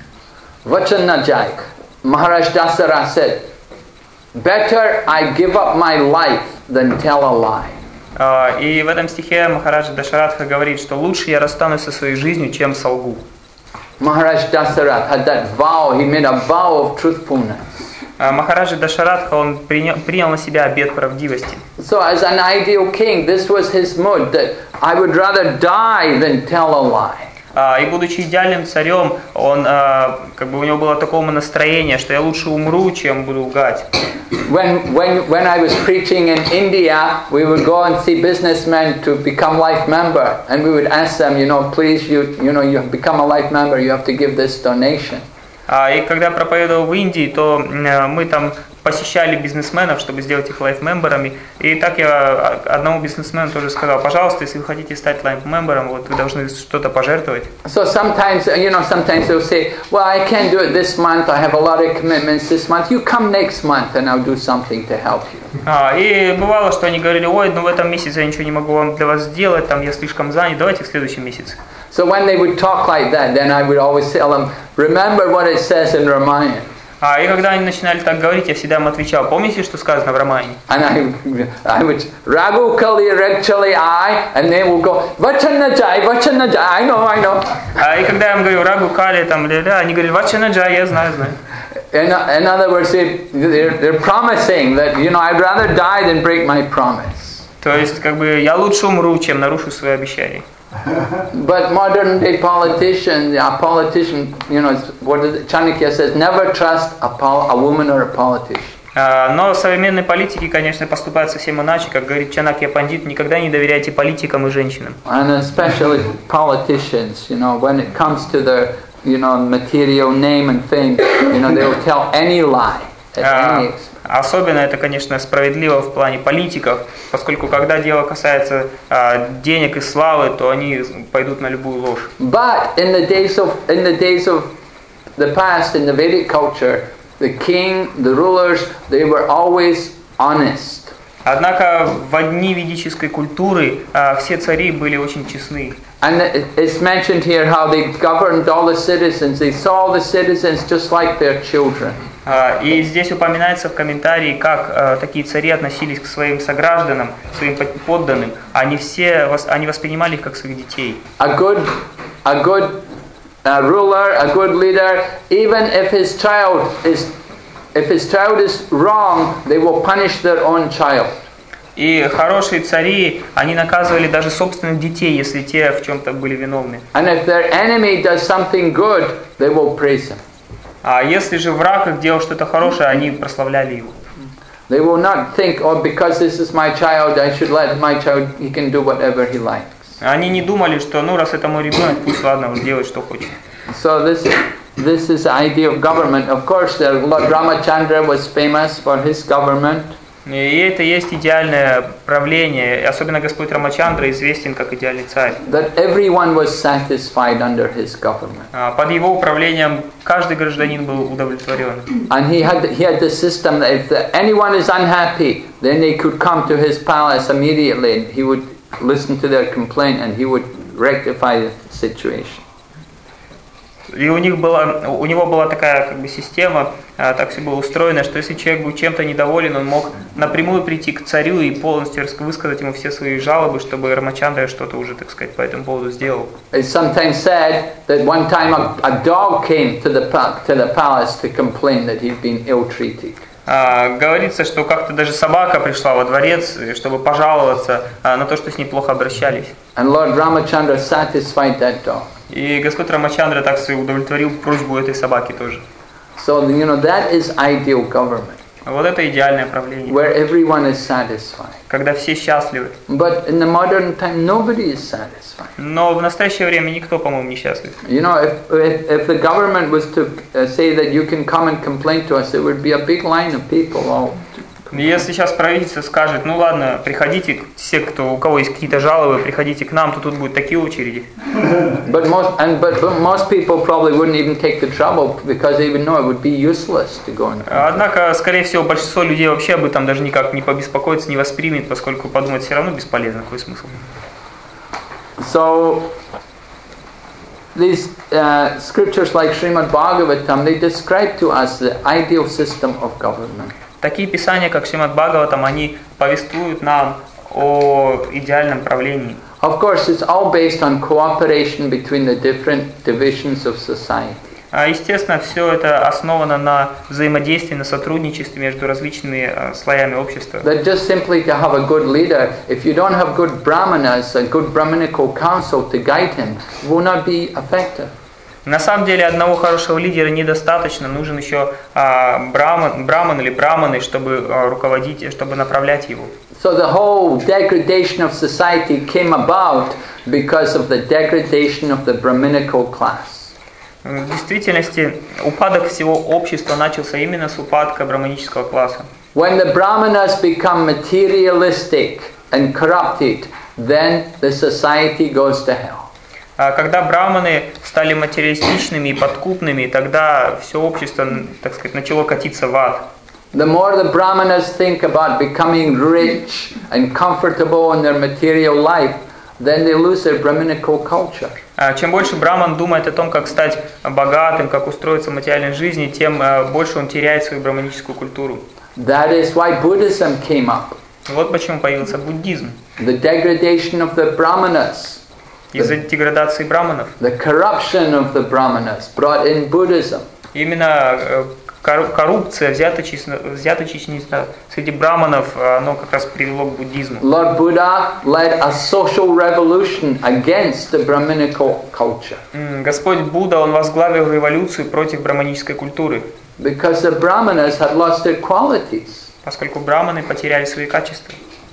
S2: Vachanajai. Maharaj Dasara said, better I give up my life than tell a lie.
S3: Uh, и в этом стихе Махараджа Дашаратха говорит, что лучше я расстанусь со своей жизнью, чем солгу.
S2: Maharaj Dasarath had that vow, he made a vow of truthfulness.
S3: Махараджа Дашаратха, он принял, принял на себя обет правдивости.
S2: So as an ideal king, this was his mood, that I would rather die than tell a lie.
S3: И будучи идеальным царем, он, как бы у него было такое настроение, что я лучше умру, чем буду лгать.
S2: When, when, when I was preaching in India, we would go and see businessmen to become life member, and we would ask them, you know, please, you, you know, you have become a life member, you have to give this donation.
S3: И когда проповедовал в Индии, то мы там посещали бизнесменов, чтобы сделать их лайф-мемберами. И так я одному бизнесмену тоже сказал, пожалуйста, если вы хотите стать лайф-мембером, вот вы должны что-то пожертвовать.
S2: So sometimes, you know, sometimes they'll say, well, I can't do it this month, I have a lot of commitments this month, you come next month and I'll do something to help you.
S3: А, и бывало, что они говорили, ой, ну в этом месяце я ничего не могу вам для вас сделать, там я слишком занят, давайте в следующем месяце.
S2: So when they would talk like that, then I would always tell them, remember what it says in Ramayana.
S3: А, и когда они начинали так говорить, я всегда им отвечал, помните, что сказано в Рамайне?
S2: And I, I would, Ragu Kali Regchali I, and they will go, Vachanajai, Vachanajai, I know, I know.
S3: А, и когда я им говорю, Рагу Кали, там, ля-ля, они говорили, Вачанаджай, я знаю, знаю.
S2: In, in other words, they, they're, they're promising that, you know, I'd rather die than break my promise.
S3: То есть, как бы, я лучше умру, чем нарушу свои обещания.
S2: But modern day politicians, a politician, you know, what is it? Chanakya says, never trust a, pol- a woman or a politician.
S3: Uh, но современные политики, конечно, поступают совсем иначе, как говорит Чанакья Пандит, никогда не доверяйте политикам и женщинам.
S2: And especially politicians, you know, when it comes to their, you know, material name and fame, you know, they will tell any lie at
S3: Uh,
S2: any expense.
S3: Особенно это, конечно, справедливо в плане политиков, поскольку когда дело касается а, денег и славы, то они пойдут на любую ложь.
S2: But in the days of in the days of the past, in the Vedic culture, the king, the rulers, they were always honest.
S3: Однако в дни ведической культуры а, все цари были очень честны.
S2: And it's mentioned here how they governed all the citizens. They saw the citizens just like their children.
S3: А, и здесь упоминается в комментарии, как а, такие цари относились к своим согражданам, своим подданным. Они все, они воспринимали их как своих детей.
S2: A good, a good uh, ruler, a good leader, even if his child is, if his child is wrong, they will punish their own child.
S3: И хорошие цари, они наказывали даже собственных детей, если те в чем-то были виновны.
S2: And if their enemy does something good, they will praise him.
S3: А если же враг их делал что-то хорошее, они прославляли его.
S2: They will not think, oh, because this is my child, I should let my child, he can do whatever he likes.
S3: Они не думали, что, ну, раз это мой ребенок, пусть, ладно, он делает, что хочет.
S2: So this, this is the idea of government. Of course, the Lord Ramachandra was famous for his government.
S3: И это есть идеальное правление. Особенно Господь Рамачандра известен как идеальный царь.
S2: That everyone was satisfied under his government.
S3: А, Под его управлением каждый гражданин был удовлетворен.
S2: And he had he had the system that if the, anyone is unhappy, then they could come to his palace immediately, and he would listen to their complaint, and he would rectify the situation.
S3: И у них была, у него была такая как бы система, а, так все было устроено, что если человек был чем-то недоволен, он мог напрямую прийти к царю и полностью высказать ему все свои жалобы, чтобы Рамачандра что-то уже, так сказать, по этому поводу сделал.
S2: It's sometimes said that one time a, a dog came to the pa- to the palace to complain that he'd been ill-treated.
S3: А, говорится, что как-то даже собака пришла во дворец, чтобы пожаловаться а, на то, что с ней плохо обращались.
S2: And Lord Ramachandra satisfied that dog.
S3: И Господь Рамачандра так свои удовлетворил просьбу этой собаки тоже.
S2: So, you know, that is ideal government,
S3: Вот это идеальное правление,
S2: where everyone is satisfied.
S3: когда все счастливы.
S2: But in the modern time, nobody is satisfied.
S3: Но в настоящее время никто, по-моему, не счастлив.
S2: You know, if, if, if the government was to uh, say that you can come and complain to us, there would be a big line of people all.
S3: Если сейчас правительство скажет, ну ладно, приходите, все, кто, у кого есть какие-то жалобы, приходите к нам, то тут будут такие очереди.
S2: But most and but, but most people probably wouldn't even take the trouble because they would know it would be useless to go and.
S3: Однако, скорее всего, большинство людей вообще об этом даже никак не побеспокоится, не воспримет, поскольку подумать все равно бесполезно, какой смысл.
S2: So these uh, scriptures like Srimad Bhagavatam, they describe to us the ideal system of government.
S3: Такие писания, как Шримад Бхагаватам, они повествуют нам о идеальном правлении.
S2: Of course, it's all based on cooperation between the different divisions of society.
S3: А, естественно, все это основано на взаимодействии, на сотрудничестве между различными а, слоями общества.
S2: That just simply to have a good leader, if you don't have good brahmanas, a good brahmanical council to guide him, will not be effective.
S3: На самом деле одного хорошего лидера недостаточно, нужен еще а, браман, браман или браманы, чтобы а, руководить, чтобы направлять его.
S2: So the whole degradation of society came about because of the degradation of the Brahminical class.
S3: В действительности упадок всего общества начался именно с упадка браманического класса.
S2: When the brahmanas become materialistic and corrupted, then the society goes to hell.
S3: А когда браманы стали материалистичными и подкупными, тогда все общество, так сказать, начало катиться в ад.
S2: The more the brahmanas think about becoming rich and comfortable in their material life, then they lose their Brahminical culture.
S3: А чем больше браман думает о том, как стать богатым, как устроиться в материальной жизни, тем больше он теряет свою браманическую культуру.
S2: That is why Buddhism came up.
S3: Вот почему появился буддизм.
S2: The degradation of the brahmanas.
S3: Из-за деградации браманов.
S2: The corruption of the brahmanas brought in Buddhism.
S3: Именно коррупция, взяточничество среди браманов, оно как раз привело к буддизму.
S2: Lord Buddha led a social revolution against the Brahminical culture.
S3: Господь Будда, он возглавил революцию против браманической культуры.
S2: Because the brahmanas had lost their qualities.
S3: Поскольку браманы потеряли свои качества.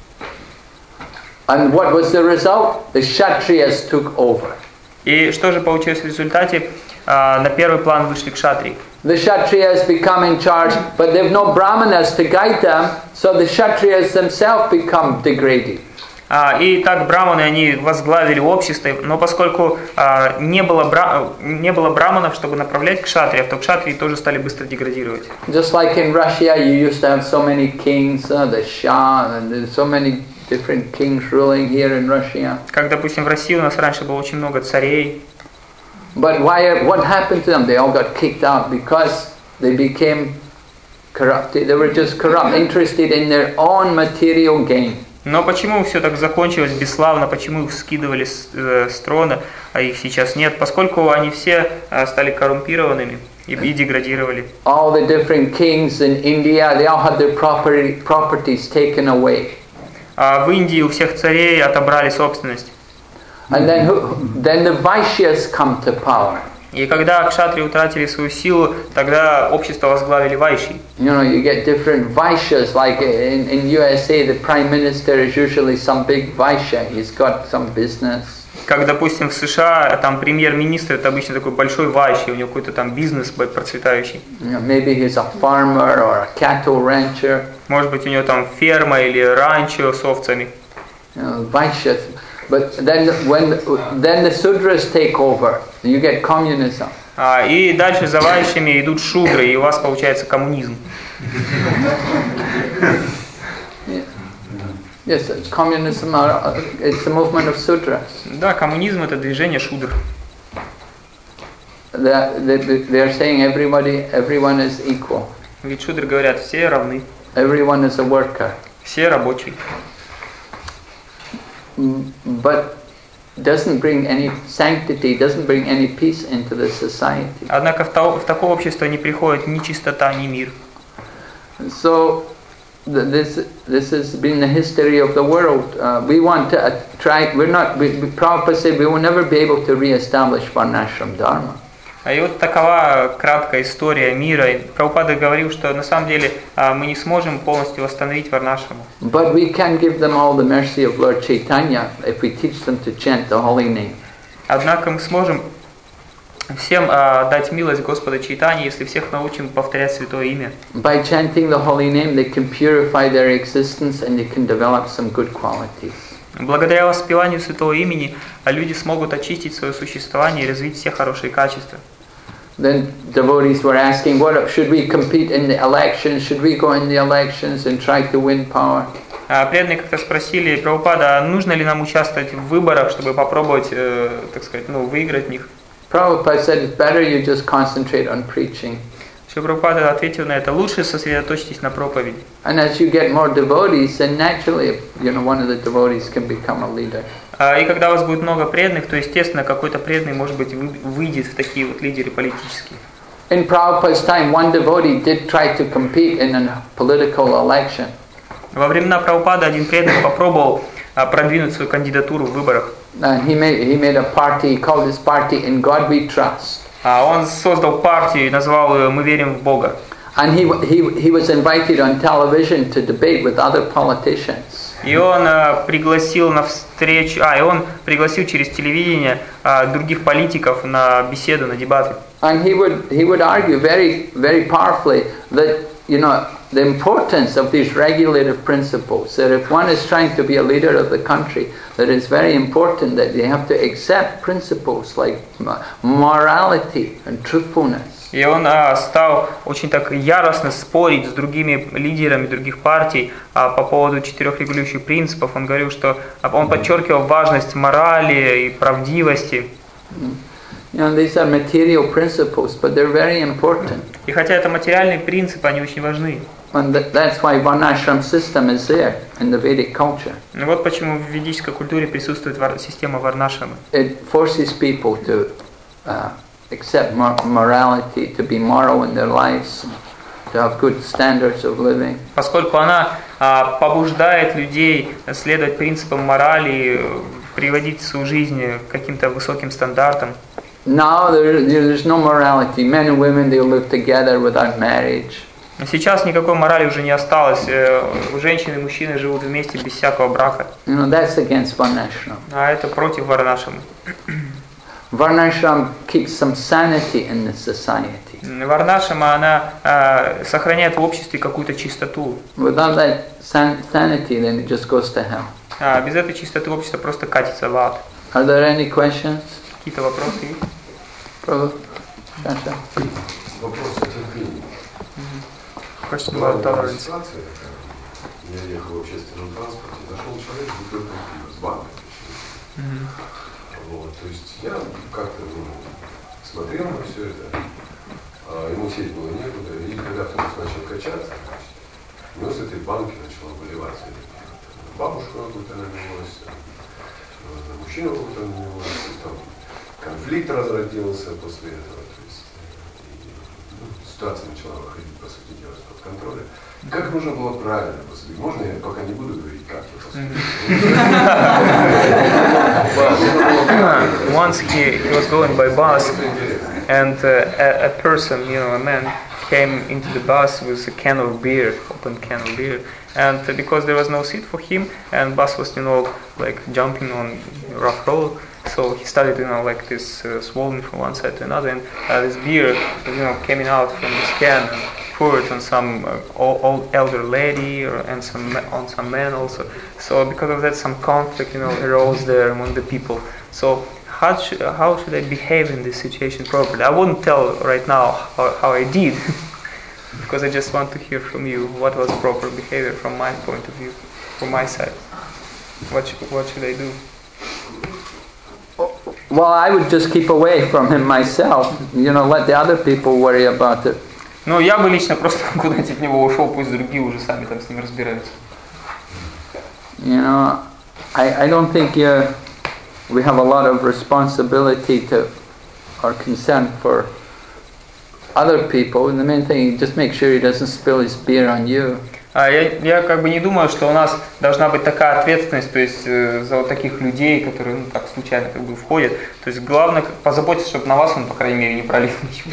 S2: And what was the result? The Kshatriyas took over.
S3: И что же получилось в результате? На первый план вышли кшатрии.
S2: The Kshatriyas become in charge, but they have no brahmanas to guide them, so the Kshatriyas themselves become degraded.
S3: А, и так браманы, они возглавили общество, но поскольку а, не, было бра... не было браманов, чтобы направлять кшатриев, то кшатрии тоже стали быстро деградировать.
S2: Just like in Russia, you used to have so many kings, uh, the Shah, and there's so many different kings ruling here in Russia.
S3: Как, допустим, в России у нас раньше было очень много царей.
S2: But why? What happened to them? They all got kicked out because they became corrupted. They were just corrupt, interested in their own material gain.
S3: Но почему все так закончилось бесславно? Почему их скидывали с, э, с трона, а их сейчас нет? Поскольку они все э, стали коррумпированными и, и деградировали.
S2: All the different kings in India, they all had their property, properties taken away.
S3: А в Индии у всех царей отобрали собственность.
S2: And then, who, then the Vaishyas come to power.
S3: И когда кшатрии утратили свою силу, тогда общество возглавили вайши.
S2: You know, you get different Vaishyas, like in, in U S A, the prime minister is usually some big Vaishya. He's got some business.
S3: Как, допустим, в США там премьер-министр это обычно такой большой вайщик, у него какой-то там бизнес процветающий.
S2: You know, maybe he's a farmer or a cattle rancher.
S3: Может быть, у него там ферма или ранчо с овцами.
S2: You know, vaishyas. But then when then the Sudras take over, you get communism.
S3: А, и дальше за вайщами идут шудры, и у вас получается коммунизм.
S2: Yes, communism. Uh, it's the movement of Sudras.
S3: Да, коммунизм это движение шудр.
S2: They, they, they are saying everybody, everyone is equal.
S3: Ведь шудры говорят, все равны,
S2: Everyone is a worker.
S3: все рабочие.
S2: But doesn't bring any sanctity, doesn't bring any peace into the society.
S3: Однако в, то, в такое общество не приходит ни чистота, ни мир.
S2: So th- this this has been the history of the world. Uh, we want to uh, try. We're not. We, we, Prabhupada said we will never be able to re-establish Varnashram Dharma.
S3: И вот такова краткая история мира. И Прабхупада говорил, что на самом деле мы не сможем полностью восстановить Варнашраму.
S2: But we can give them all the mercy of Lord Chaitanya if we teach them to chant the holy name.
S3: Однако мы сможем всем а, дать милость Господа Чайтаньи, если всех научим повторять святое имя.
S2: By chanting the holy name, they can purify their existence and they can develop some good qualities.
S3: Благодаря воспеванию святого имени люди смогут очистить свое существование и развить все хорошие качества.
S2: Then devotees were asking, what should we compete in the elections? Should we go in the elections and try to win power?
S3: А преданные как-то спросили Прабхупада, а нужно ли нам участвовать в выборах, чтобы попробовать, э, так сказать, ну, выиграть в них?
S2: Prabhupada said it's better you just concentrate on preaching.
S3: Шри Прабхупада ответил на это: лучше сосредоточьтесь на проповеди.
S2: And as you get more devotees, then naturally, you know, one of the devotees can become a leader.
S3: А, и когда у вас будет много преданных, то естественно какой-то преданный, может быть, вы, выйдет в такие вот лидеры политические.
S2: In Prabhupada's time, one devotee did try to compete in a political election.
S3: Во времена Прабхупады один преданный попробовал а, продвинуть свою кандидатуру в выборах.
S2: And he made he made a party. He called his party "In God We Trust."
S3: А, он создал партию и назвал ее «Мы верим в Бога».
S2: And he he he was invited on television to debate with other politicians.
S3: И он а, пригласил на встречу, а, и он пригласил через телевидение а, других политиков на беседу, на дебаты.
S2: And he would he would argue very very powerfully that, you know, the importance of these regulative principles, that if one is trying to be a leader of the country, that it's very important that they have to accept principles like morality and truthfulness.
S3: И он а, стал очень так яростно спорить с другими лидерами других партий а, по поводу четырех регулирующих принципов. Он говорил, что он подчеркивал важность морали и правдивости.
S2: You know, these are material principles, but they're very important.
S3: И хотя это материальные принципы, они очень важны.
S2: And that, that's why Varnashram system is there in the Vedic culture.
S3: Ну вот почему в ведической культуре присутствует вар, система Варнашрамы.
S2: It forces people to uh, accept mor- morality, to be moral in their lives, to have good standards of living.
S3: Поскольку она а, побуждает людей следовать принципам морали, приводить свою жизнь к каким-то высоким стандартам.
S2: Now there, there's no morality. Men and women, they live together without marriage.
S3: Сейчас никакой морали уже не осталось. Женщины и мужчины живут вместе без всякого брака.
S2: You know, that's against Varnashram.
S3: А это против Варнашрамы.
S2: Varnashram keeps some sanity in the society.
S3: Варнашрама, она а, сохраняет в обществе какую-то чистоту.
S2: Without that san- sanity, then it just goes to hell.
S3: А без этой чистоты общество просто катится в ад.
S2: Are there any questions?
S3: Какие-то вопросы есть?
S2: Prabhu? Shasha?
S4: Вопрос о терпении.
S3: Question
S4: Была
S3: about tolerance.
S4: ситуация такая. Я ехал в общественном транспорте, зашел человек с бутылкой пива, с банкой.
S3: Mm-hmm.
S4: Вот, то есть я как-то ну, смотрел на все это, а ему сесть было некуда, и когда автобус начал качаться, у него с этой банки начало выливаться. Бабушка какую-то налилась, мужчина какой-то налилась, то есть там конфликт разродился после этого. То есть, и, ну, ситуация начала выходить, по сути дела, из-под контроля. Как нужно было правильно поступить? Можно я пока не буду говорить, как я поступил?
S3: Once he, he was going by bus, and uh, a, a person, you know, a man, came into the bus with a can of beer, open can of beer, and uh, because there was no seat for him, and bus was, you know, like jumping on rough road, So he started, you know, like this uh, swollen from one side to another, and uh, this beer, you know, coming out from his can and poured on some uh, old, old elder lady or and some ma- on some man also. So because of that, some conflict, you know, arose there among the people. So how should how should I behave in this situation properly? I wouldn't tell right now how, how I did, because I just want to hear from you what was proper behavior from my point of view, from my side. What sh- what should I do?
S2: Well, I would just keep away from him myself. You know, let the other people worry about it.
S3: Ну, я бы лично просто куда-нибудь от него ушел, пусть другие уже сами там с ним разбираются.
S2: You know, I, I don't think uh, we have a lot of responsibility to or concern for other people. And the main thing, just make sure he doesn't spill his beer on you.
S3: А я, я как бы не думаю, что у нас должна быть такая ответственность, то есть э, за вот таких людей, которые, ну, так случайно как бы входят. То есть главное позаботиться, чтобы на вас он, по крайней мере, не пролил ничего.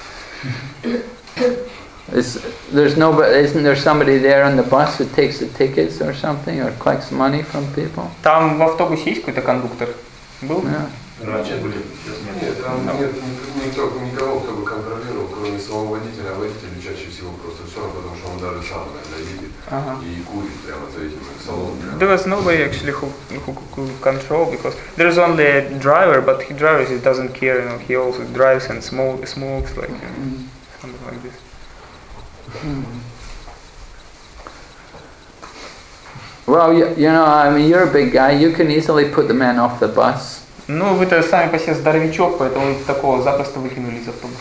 S2: Is, there's nobody, isn't there somebody there on the bus who takes the tickets or something, or collects money from people?
S3: Там в автобусе есть какой-то кондуктор? Был?
S2: Yeah.
S4: Раньше были, сейчас нет. Нет, там нет никто, никого, кто бы контролировал, кроме самого водителя. А водителю чаще всего просто все равно, потому что он даже сам иногда едет
S3: Ага.
S4: и курит прямо за этим салоном.
S3: There was nobody actually who, who could control, because there's only a driver, but he drives, he doesn't care, you know, he also drives and smoke, smokes, like, you know, something like this.
S2: Well, you, you know, I mean, you're a big guy. You can easily put the man off the bus.
S3: Ну, вы-то сами по себе здоровячок, поэтому такого запросто выкинули из автобуса.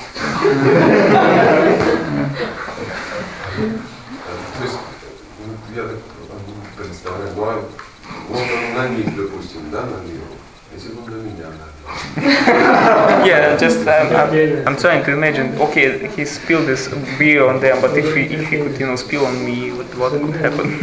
S4: То есть, я так представляю, ну, а он налил, допустим, да, налил. Если бы он на меня налил.
S3: Yeah, just um, I'm, I'm trying to imagine. Okay, he spilled this beer on them, but if he if he could, you know, spill on me, what what would happen?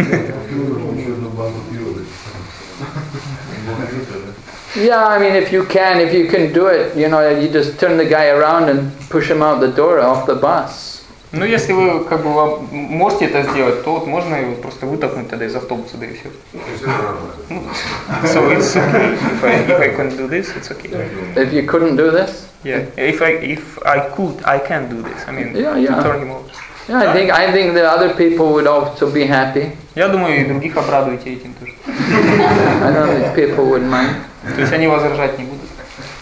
S2: Yeah, I mean, if you can, if you can do it, you know, you just turn the guy around and push him out the door off the bus.
S3: Ну, если вы как бы вам можете это сделать, то вот можно его просто вытолкнуть тогда из автобуса, да и все.
S4: То есть это нормально.
S3: So it's okay. If I if I can do this, it's okay.
S2: If you couldn't do this,
S3: Yeah. If I if I could, I can do this. I mean,
S2: Yeah,
S3: to
S2: yeah.
S3: turn him over.
S2: yeah, I think I think the other people would also be happy.
S3: Я думаю, и других обрадуете этим тоже.
S2: I don't think people would mind.
S3: То есть они возражать не будут.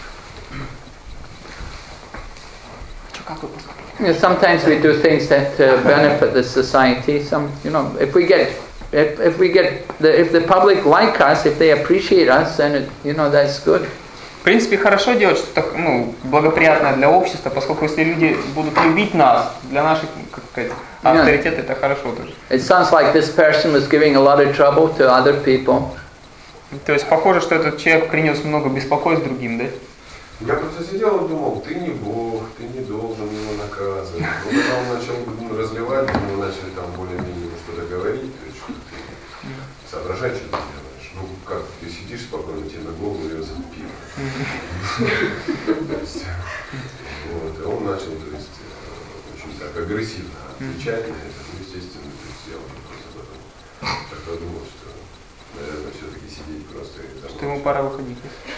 S3: Что, как вы поступили?
S2: You know, sometimes we do things that uh, benefit the society. Some, you know, if we get, if, if we get, the, if the public like us, if they appreciate us, then it, you know, that's good.
S3: В принципе, хорошо делать что-то, ну, благоприятное для общества, поскольку если люди будут любить нас, для наших, как сказать, авторитет, это хорошо тоже.
S2: It sounds like this person was giving a lot of trouble to other people.
S3: То есть похоже, что этот человек принес много беспокойств другим, да?
S4: Я просто сидел и думал, ты не Бог, ты не должен его наказывать. Но когда он начал ну, разливать, мы начали там более-менее что-то говорить, то есть, что ты соображай, что ты делаешь. Ну как, ты сидишь спокойно, тебе на голову льется пиво. Вот, и он начал, то есть, очень так агрессивно отвечать на это. Ну, естественно, то есть я уже просто потом так подумал, что, наверное, все-таки сидеть просто и
S3: Что ему пора выходить.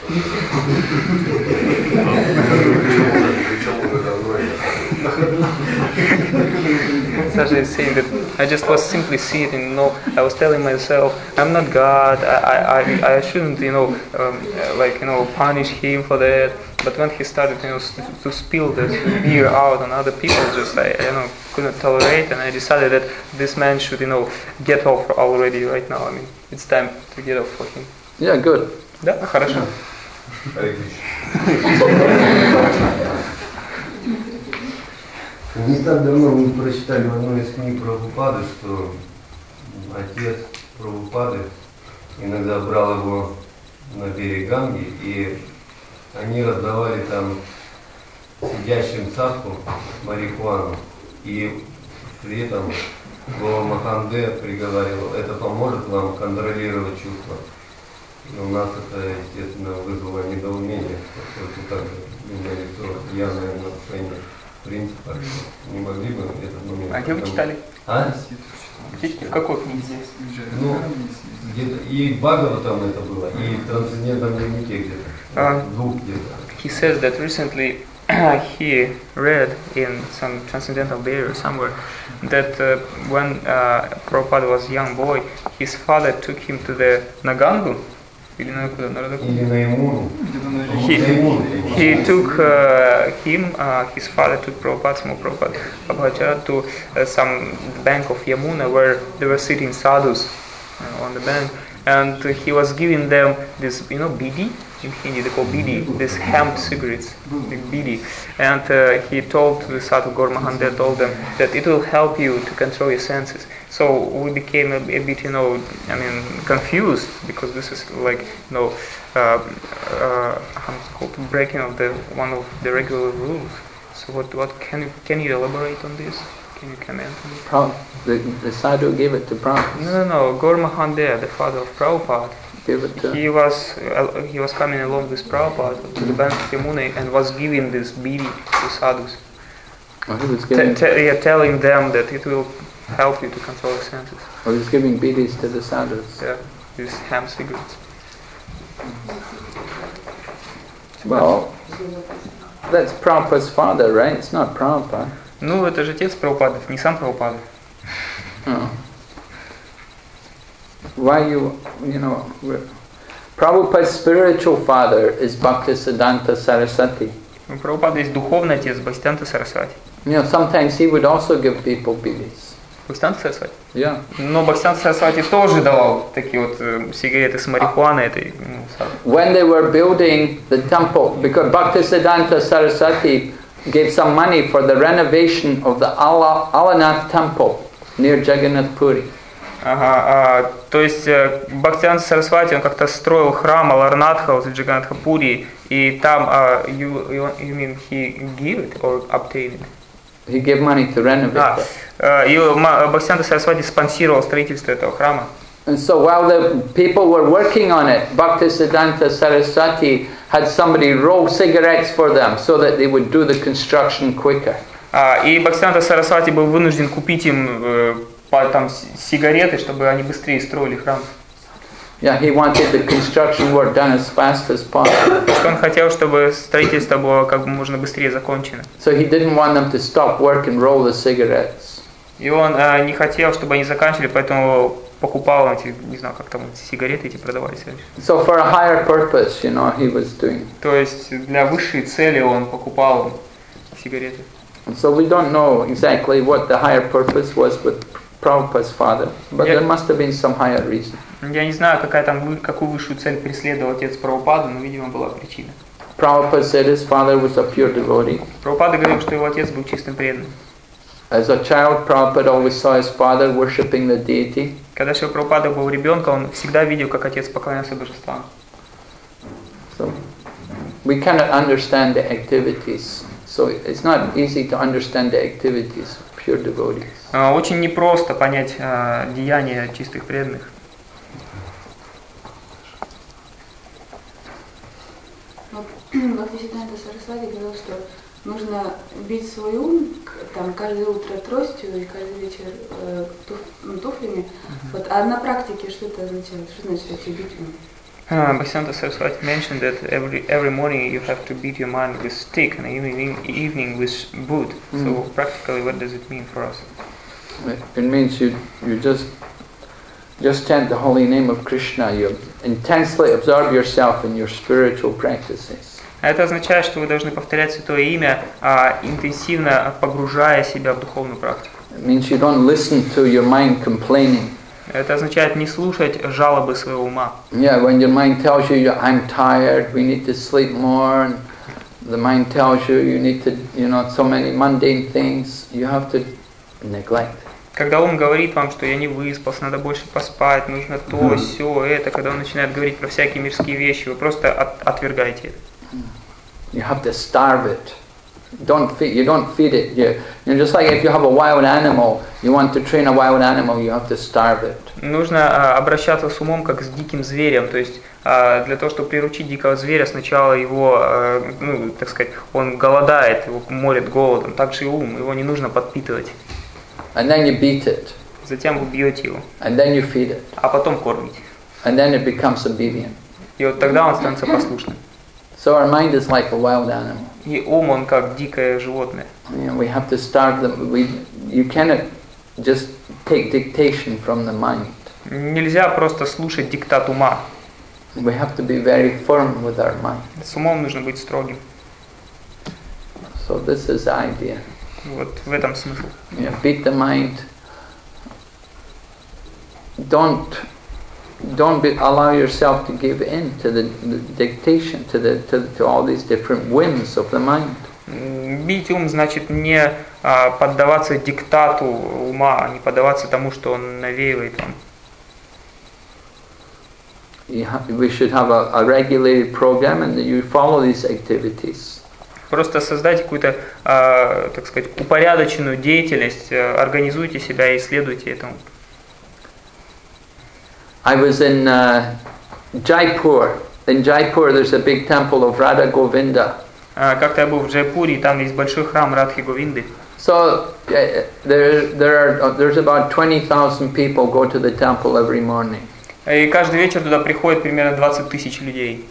S3: Sasha is saying that I just was simply sitting, you know, I was telling myself, I'm not God, I, I, I shouldn't, you know, um, like, you know, punish him for that. But when he started, you know, to spill the beer out on other people, just I, you know, couldn't tolerate, and I decided that this man should, you know, get off already right now. I mean, it's time to get off for him.
S2: Yeah, good.
S3: Да, хорошо.
S5: Не так давно мы прочитали в одной из книг Прабхупады, что отец Прабхупады иногда брал его на берег Ганги, и они раздавали там сидящим садху марихуану, и при этом Гова Маханде приговаривал, это поможет вам контролировать чувства. И у нас это, естественно, вызвало недоумение, поскольку также имели то явное нарушение принципа. Не могли бы этот момент...
S3: А где вы читали?
S5: А?
S3: В какой книге?
S5: Ну, где-то и в Бхагаватам это было, и в трансцендентном дневнике где-то.
S3: А.
S5: В двух где-то.
S3: He says that recently he read in some transcendental diary or somewhere that uh, when uh, Prabhupada was a young boy, his father took him to the Nagangu. Или на куда? На Радакунду?
S5: Или на Имуну.
S3: He,
S5: На Имуну.
S3: he took uh, him, uh, his father took Prabhupada, small Prabhupada, Prabhupada to uh, some bank of Yamuna where they were sitting sadhus uh, on the bank, and uh, he was giving them this, you know, bidi, in Hindi they call bidi, these hemp cigarettes, the bidi, and uh, he told the sadhu Gaur Mahande, told them that it will help you to control your senses. So we became a, a bit, you know, I mean, confused because this is like, you know, uh, uh, how it's called, breaking of the one of the regular rules. So what, what can you can you elaborate on this? Can you comment on it?
S2: Prab- the, the sadhu gave it to Prabhupada.
S3: No, no, no. Gaur Mahande, the father of Prabhupada,
S2: Gave it to
S3: he was uh, he was coming along with Prabhupada to the bank of Yamuna and was giving this bidi to sadhus,
S2: oh, he was
S3: T-
S2: giving
S3: t- yeah, telling them that it will help you to control your senses.
S2: oh, he was giving bidis to the sadhus.
S3: Yeah, these hemp cigarettes.
S2: Well, that's Prabhupada's father, right? It's not Prabhupada.
S3: Ну, это же отец Прабхупады, не сам Прабхупада.
S2: Oh. Why you, you know, Prabhupada's spiritual father is Bhaktisiddhanta Saraswati.
S3: У Прабхупады есть духовный отец Бхактисиддханта Сарасвати.
S2: You know, sometimes he would also give people bidis.
S3: Бхактисиддханта Сарасвати?
S2: Yeah.
S3: Но Бхактисиддханта Сарасвати тоже давал такие вот э, сигареты с марихуаной этой. Ну, сад.
S2: When they were building the temple, because Bhaktisiddhanta Saraswati gave some money for the renovation of the Ala, Alanath temple near Jagannath Puri.
S3: Ага, а, то есть э, Бхактисиддханта Сарасвати, он как-то строил храм Аларнатха в Джаганнатхапури, и там, uh, you, you, you mean he gave it or obtained it?
S2: He gave money to renovate
S3: А,
S2: it.
S3: э, и Бхактисиддханта Сарасвати спонсировал строительство этого храма.
S2: And so while the people were working on it, Bhaktisiddhanta Saraswati had somebody roll cigarettes for them so that they would do the construction quicker.
S3: А, и Бхактисиддханта Сарасвати был вынужден купить им э, по, там, с- сигареты, чтобы они быстрее строили храм.
S2: Yeah, he wanted the construction work done as fast as possible.
S3: Потому что он хотел, чтобы строительство было как бы можно быстрее закончено.
S2: So he didn't want them to stop work and roll the cigarettes.
S3: И он э, не хотел, чтобы они заканчивали, поэтому покупал эти, не знаю, как там эти сигареты эти продавались раньше.
S2: So for a higher purpose, you know, he was doing.
S3: То есть для высшей цели он покупал сигареты.
S2: And so we don't know exactly what the higher purpose was with Prabhupada's father, but
S3: Yeah.
S2: there must have been some higher reason.
S3: Я не знаю, какая там, вы- какую высшую цель преследовал отец Прабхупады, но, видимо, была причина.
S2: Prabhupada said his father was a pure devotee.
S3: Прабхупада говорил, что его отец был чистым преданным.
S2: As a child, Prabhupada always saw his father worshipping the deity.
S3: Когда Шрила Прабхупада был ребенком, он всегда видел, как отец поклонялся божествам.
S2: So we cannot understand the activities. So it's not easy to understand the activities of pure devotees.
S3: А, Очень непросто понять а, деяния чистых преданных.
S6: Вот Бхактисиддханта Сарасвати говорил, что нужно бить свой ум к- там, каждое утро тростью и каждый вечер э, туф- ну, туфлями. Вот, а на практике что это означает? Что значит вообще бить ум?
S3: Uh, Bhaktisivanta Saraswati mentioned that every every morning you have to beat your mind with stick and evening evening with boot.
S2: Mm.
S3: So practically, what does it mean for us?
S2: It means you you just just chant the holy name of Krishna. You intensely absorb yourself in your spiritual practices.
S3: А это означает, что вы должны повторять святое имя, а, интенсивно погружая себя в духовную практику.
S2: It means you don't listen to your mind complaining.
S3: Это означает не слушать жалобы своего ума.
S2: Yeah, when your mind tells you I'm tired, we need to sleep more, and the mind tells you you need to, you know, so many mundane things, you have to neglect.
S3: Когда ум говорит вам, что я не выспался, надо больше поспать, нужно то,
S2: Мгм.
S3: сё, это, когда он начинает говорить про всякие мирские вещи, вы просто от- отвергаете это.
S2: You have to starve it. Don't feed. You don't feed it. You, you know, just like if you have a wild animal, you want to train a wild animal, you have to starve it.
S3: Нужно а, обращаться с умом как с диким зверем, то есть а, для того, чтобы приручить дикого зверя, сначала его, а, ну, так сказать, он голодает, его морит голодом, так же и ум, его не нужно подпитывать.
S2: And then you beat it.
S3: затем вы бьете его,
S2: and then you feed it.
S3: а потом кормите.
S2: And then it becomes obedient.
S3: И вот тогда он становится послушным.
S2: So our mind is like a wild animal.
S3: И ум, он как дикое животное.
S2: You know, we have to start them. We, you cannot just take dictation from the mind.
S3: Нельзя просто слушать диктат ума.
S2: We have to be very firm with our mind.
S3: С умом нужно быть строгим.
S2: So this is the idea.
S3: Вот в этом смысл.
S2: You know, beat the mind. Don't don't be, allow yourself to give in to the, the dictation, to the to, to all these different whims of the mind.
S3: Бить ум значит не а, поддаваться диктату ума, не поддаваться тому, что он навеивает вам.
S2: You ha- we should have a, a regulated program, and that you follow these activities.
S3: Просто создайте какую-то, а, так сказать, упорядоченную деятельность, организуйте себя и следуйте этому.
S2: I was in uh, Jaipur. In Jaipur, there's a big temple of Radha Govinda.
S3: А, как-то я был в Джайпуре, и там есть большой храм Радхи Говинды.
S2: So uh, there, there are, uh, there's about twenty thousand people go to the temple every morning.
S3: И каждый вечер туда приходит примерно двадцать тысяч людей.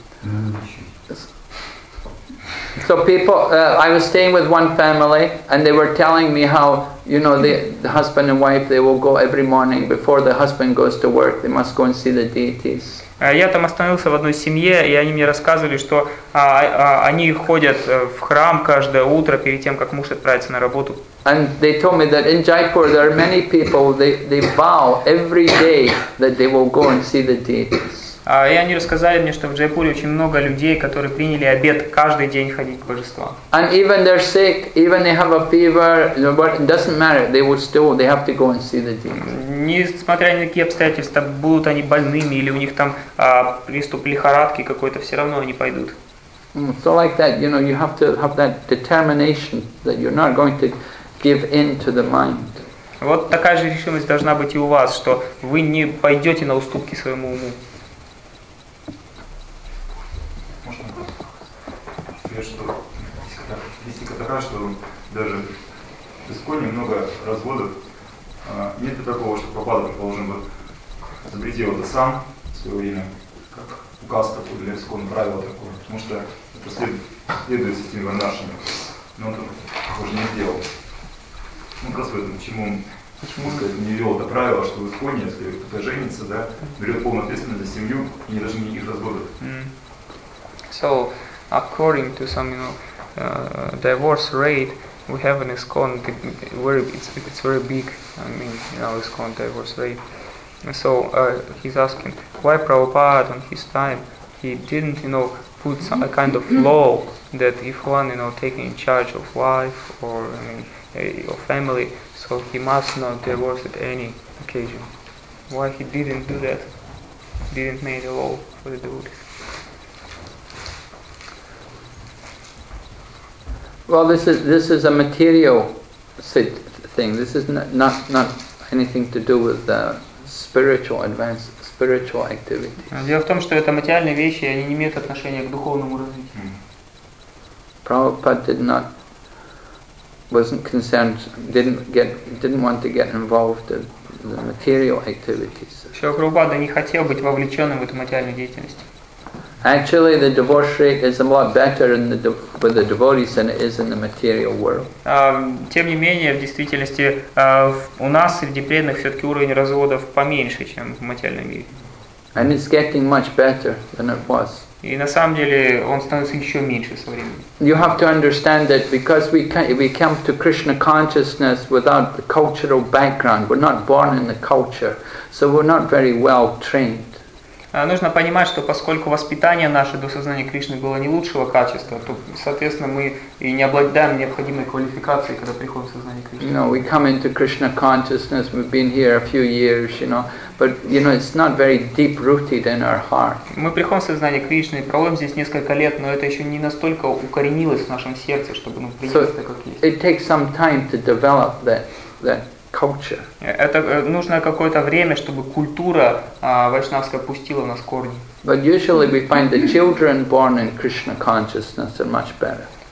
S2: So people, uh, I was staying with one family, and they were telling me how, you know, the, the husband and wife, they will go every morning before the husband goes to work. They must go and see the deities.
S3: Я там остановился в одной семье, и они мне рассказывали, что а, а, они ходят в храм каждое утро перед тем, как муж отправится на работу.
S2: And they told me that in Jaipur there are many people, they, they vow every day that they will go and see the deities.
S3: А, и они рассказали мне, что в Джайпуре очень много людей, которые приняли обет каждый день ходить к божествам.
S2: And even they're sick, even they have a fever, you know, but it doesn't matter, they will still, they have to go and see the deities.
S3: Несмотря ни на какие обстоятельства, будут они больными или у них там а, приступ лихорадки какой-то, все равно они пойдут.
S2: So like that, you know, you have to have that determination that you're not going to give in to the mind.
S3: Вот такая же решимость должна быть и у вас, что вы не пойдете на уступки своему уму.
S7: Что есть такая, что даже в Исконе много разводов. Нет ли такого, что Прабхупада, предположим, вот, запретил это сам в свое время, как указ такой для Искона, правило такое, потому что это следует, следует системе Варнашами, но он, похоже, не сделал. Ну, как раз в этом, почему он, почему сказать, не ввел это правило, что в Исконе, если кто-то женится, да, берет полную ответственность за семью и не должны никаких разводов.
S3: Mm. So, according to some, you know, uh, divorce rate, we have an ISKCON, very, it's, it's very big, I mean, you know, ISKCON divorce rate. And so uh, he's asking, why Prabhupada on his time, he didn't, you know, put some a kind of law that if one, you know, taking in charge of wife or, I mean, a, or family, so he must not divorce at any occasion. Why he didn't do that? Didn't make a law for the devotees.
S2: Well, this is this is a material thing. This is not not, not anything to do with the spiritual advance, spiritual activity.
S3: Дело в том, что это материальные вещи, они не имеют отношения к духовному развитию.
S2: Prabhupada did not wasn't concerned, didn't get, didn't want to get involved in the material activities.
S3: Шрила Прабхупада не хотел быть вовлеченным в эту материальную деятельность.
S2: Actually, the divorce rate is a lot better in the with the devotees than it is in the material world.
S3: Тем не менее, в действительности, у нас среди преданных все-таки уровень разводов поменьше, чем в материальном мире.
S2: And it's getting much better than it was.
S3: И на самом деле он становится еще меньше со временем.
S2: You have to understand that because we can, we come to Krishna consciousness without the cultural background, we're not born in the culture, so we're not very well trained.
S3: Нужно понимать, что поскольку воспитание наше до сознания Кришны было не лучшего качества, то, соответственно, мы и не обладаем необходимой квалификацией, когда приходим в сознание Кришны.
S2: You know, we come into Krishna consciousness, we've been here a few years, you know, but, you know, it's not very deep-rooted in our heart.
S3: Мы приходим в сознание Кришны, проводим здесь несколько лет, но это еще не настолько укоренилось в нашем сердце, чтобы, ну, принять
S2: So
S3: это как есть.
S2: it takes some time to develop that, that culture.
S3: Это нужно какое-то время, чтобы культура а, вайшнавская пустила в нас корни.
S2: But usually we find the children born in Krishna consciousness are much better.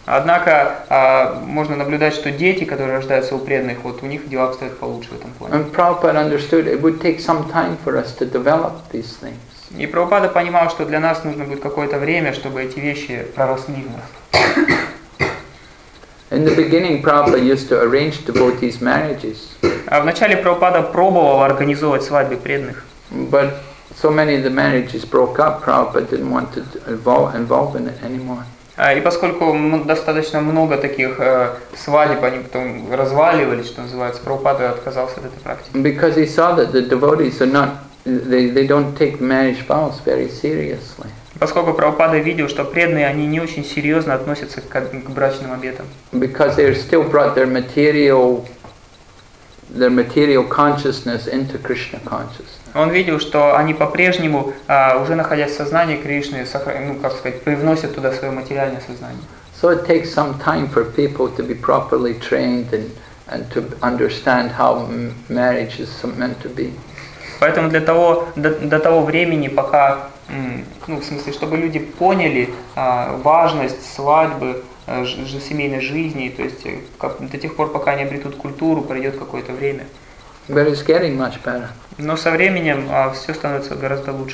S3: Однако а, можно наблюдать, что дети, которые рождаются у преданных, вот у них дела обстоят получше в этом плане.
S2: And Prabhupada understood it would take some time for us to develop these things.
S3: И Прабхупада понимал, что для нас нужно будет какое-то время, чтобы эти вещи проросли в нас.
S2: In the beginning, Prabhupada used to arrange devotees' marriages.
S3: А вначале Прабхупада пробовал организовывать свадьбы преданных.
S2: But so many of the marriages broke up, Prabhupada didn't want to involve, involve in it anymore.
S3: И поскольку достаточно много таких э, свадеб, они потом разваливались, что называется, Прабхупада отказался от этой практики.
S2: Because he saw that the devotees are not, they, they don't take marriage vows very seriously.
S3: Поскольку Прабхупада видел, что преданные, они не очень серьезно относятся к, к брачным обетам.
S2: Because they still brought their material, their material consciousness into Krishna consciousness.
S3: Он видел, что они по-прежнему, а, уже находясь в сознании Кришны, сохран... ну, как сказать, привносят туда свое материальное сознание.
S2: So it takes some time for people to be properly trained and, and to understand how marriage is meant to be.
S3: Поэтому для того, до, до того времени, пока, ну, в смысле, чтобы люди поняли а, важность свадьбы, а, ж, семейной жизни, то есть как, до тех пор, пока они обретут культуру, пройдет какое-то время.
S2: But it's getting much better.
S3: Но со временем а, все становится гораздо лучше.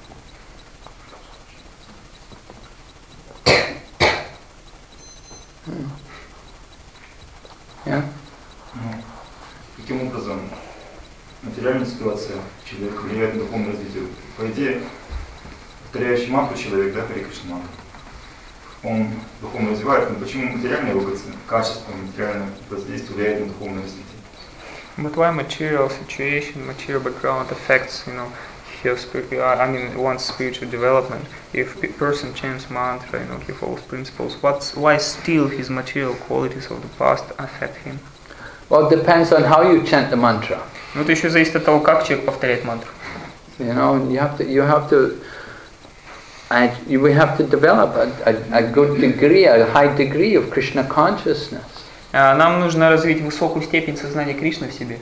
S2: Yeah?
S7: Каким образом материальная ситуация человека влияет на духовное развитие? По идее, повторяющий мантру человек, да, Харе Кришна мантру, он духовно развивает, но почему материальное его качество, материальное воздействие влияет на духовное развитие?
S3: But why material situation, material background affects, you know, his spiritual, I mean, one's spiritual development? If a person chants mantra, you know, he follows principles, what's, why still his material qualities of the past affect him?
S2: Well, it depends on how you chant the mantra.
S3: Ну, это еще зависит от того, как человек повторяет мантру.
S2: You know, you have to, you have to, and you, we have to develop a, a, a good degree, a high degree of Krishna consciousness.
S3: Нам нужно развить высокую степень сознания Кришны в себе.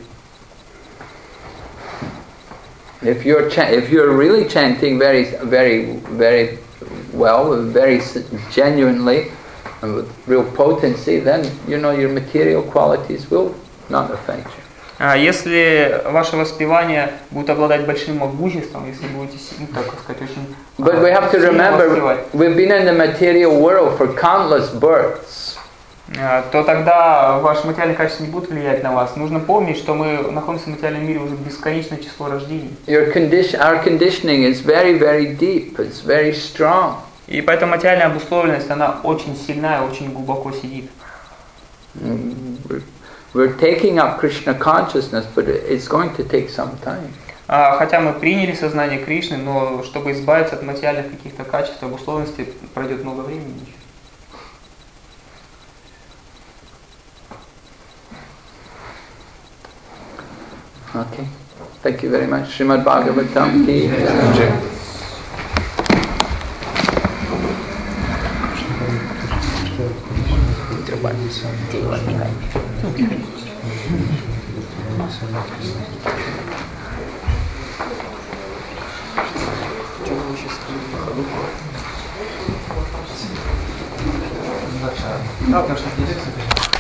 S2: If you're cha- if you're really chanting very, very, very well, very genuinely, and with real potency, then you know your material qualities will not affect you.
S3: Если ваше воспевание будет обладать большим могуществом, если будете, ну, так сказать, очень
S2: But we have to remember, we've been in the material world for countless births.
S3: То тогда ваше материальное качество не будет влиять на вас. Нужно помнить, что мы находимся в материальном мире уже бесконечное число рождений.
S2: Your condition, our conditioning is very, very deep. It's very strong.
S3: И поэтому материальная обусловленность, она очень сильная, очень глубоко сидит.
S2: We're, we're taking up Krishna consciousness, but it's going to take some time.
S3: Хотя мы приняли сознание Кришны, но чтобы избавиться от материальных каких-то качеств, обусловленности, пройдет много времени еще.
S2: Okay. Thank you very much. Srimad Bhagavatam ki jai.
S3: Да, потому что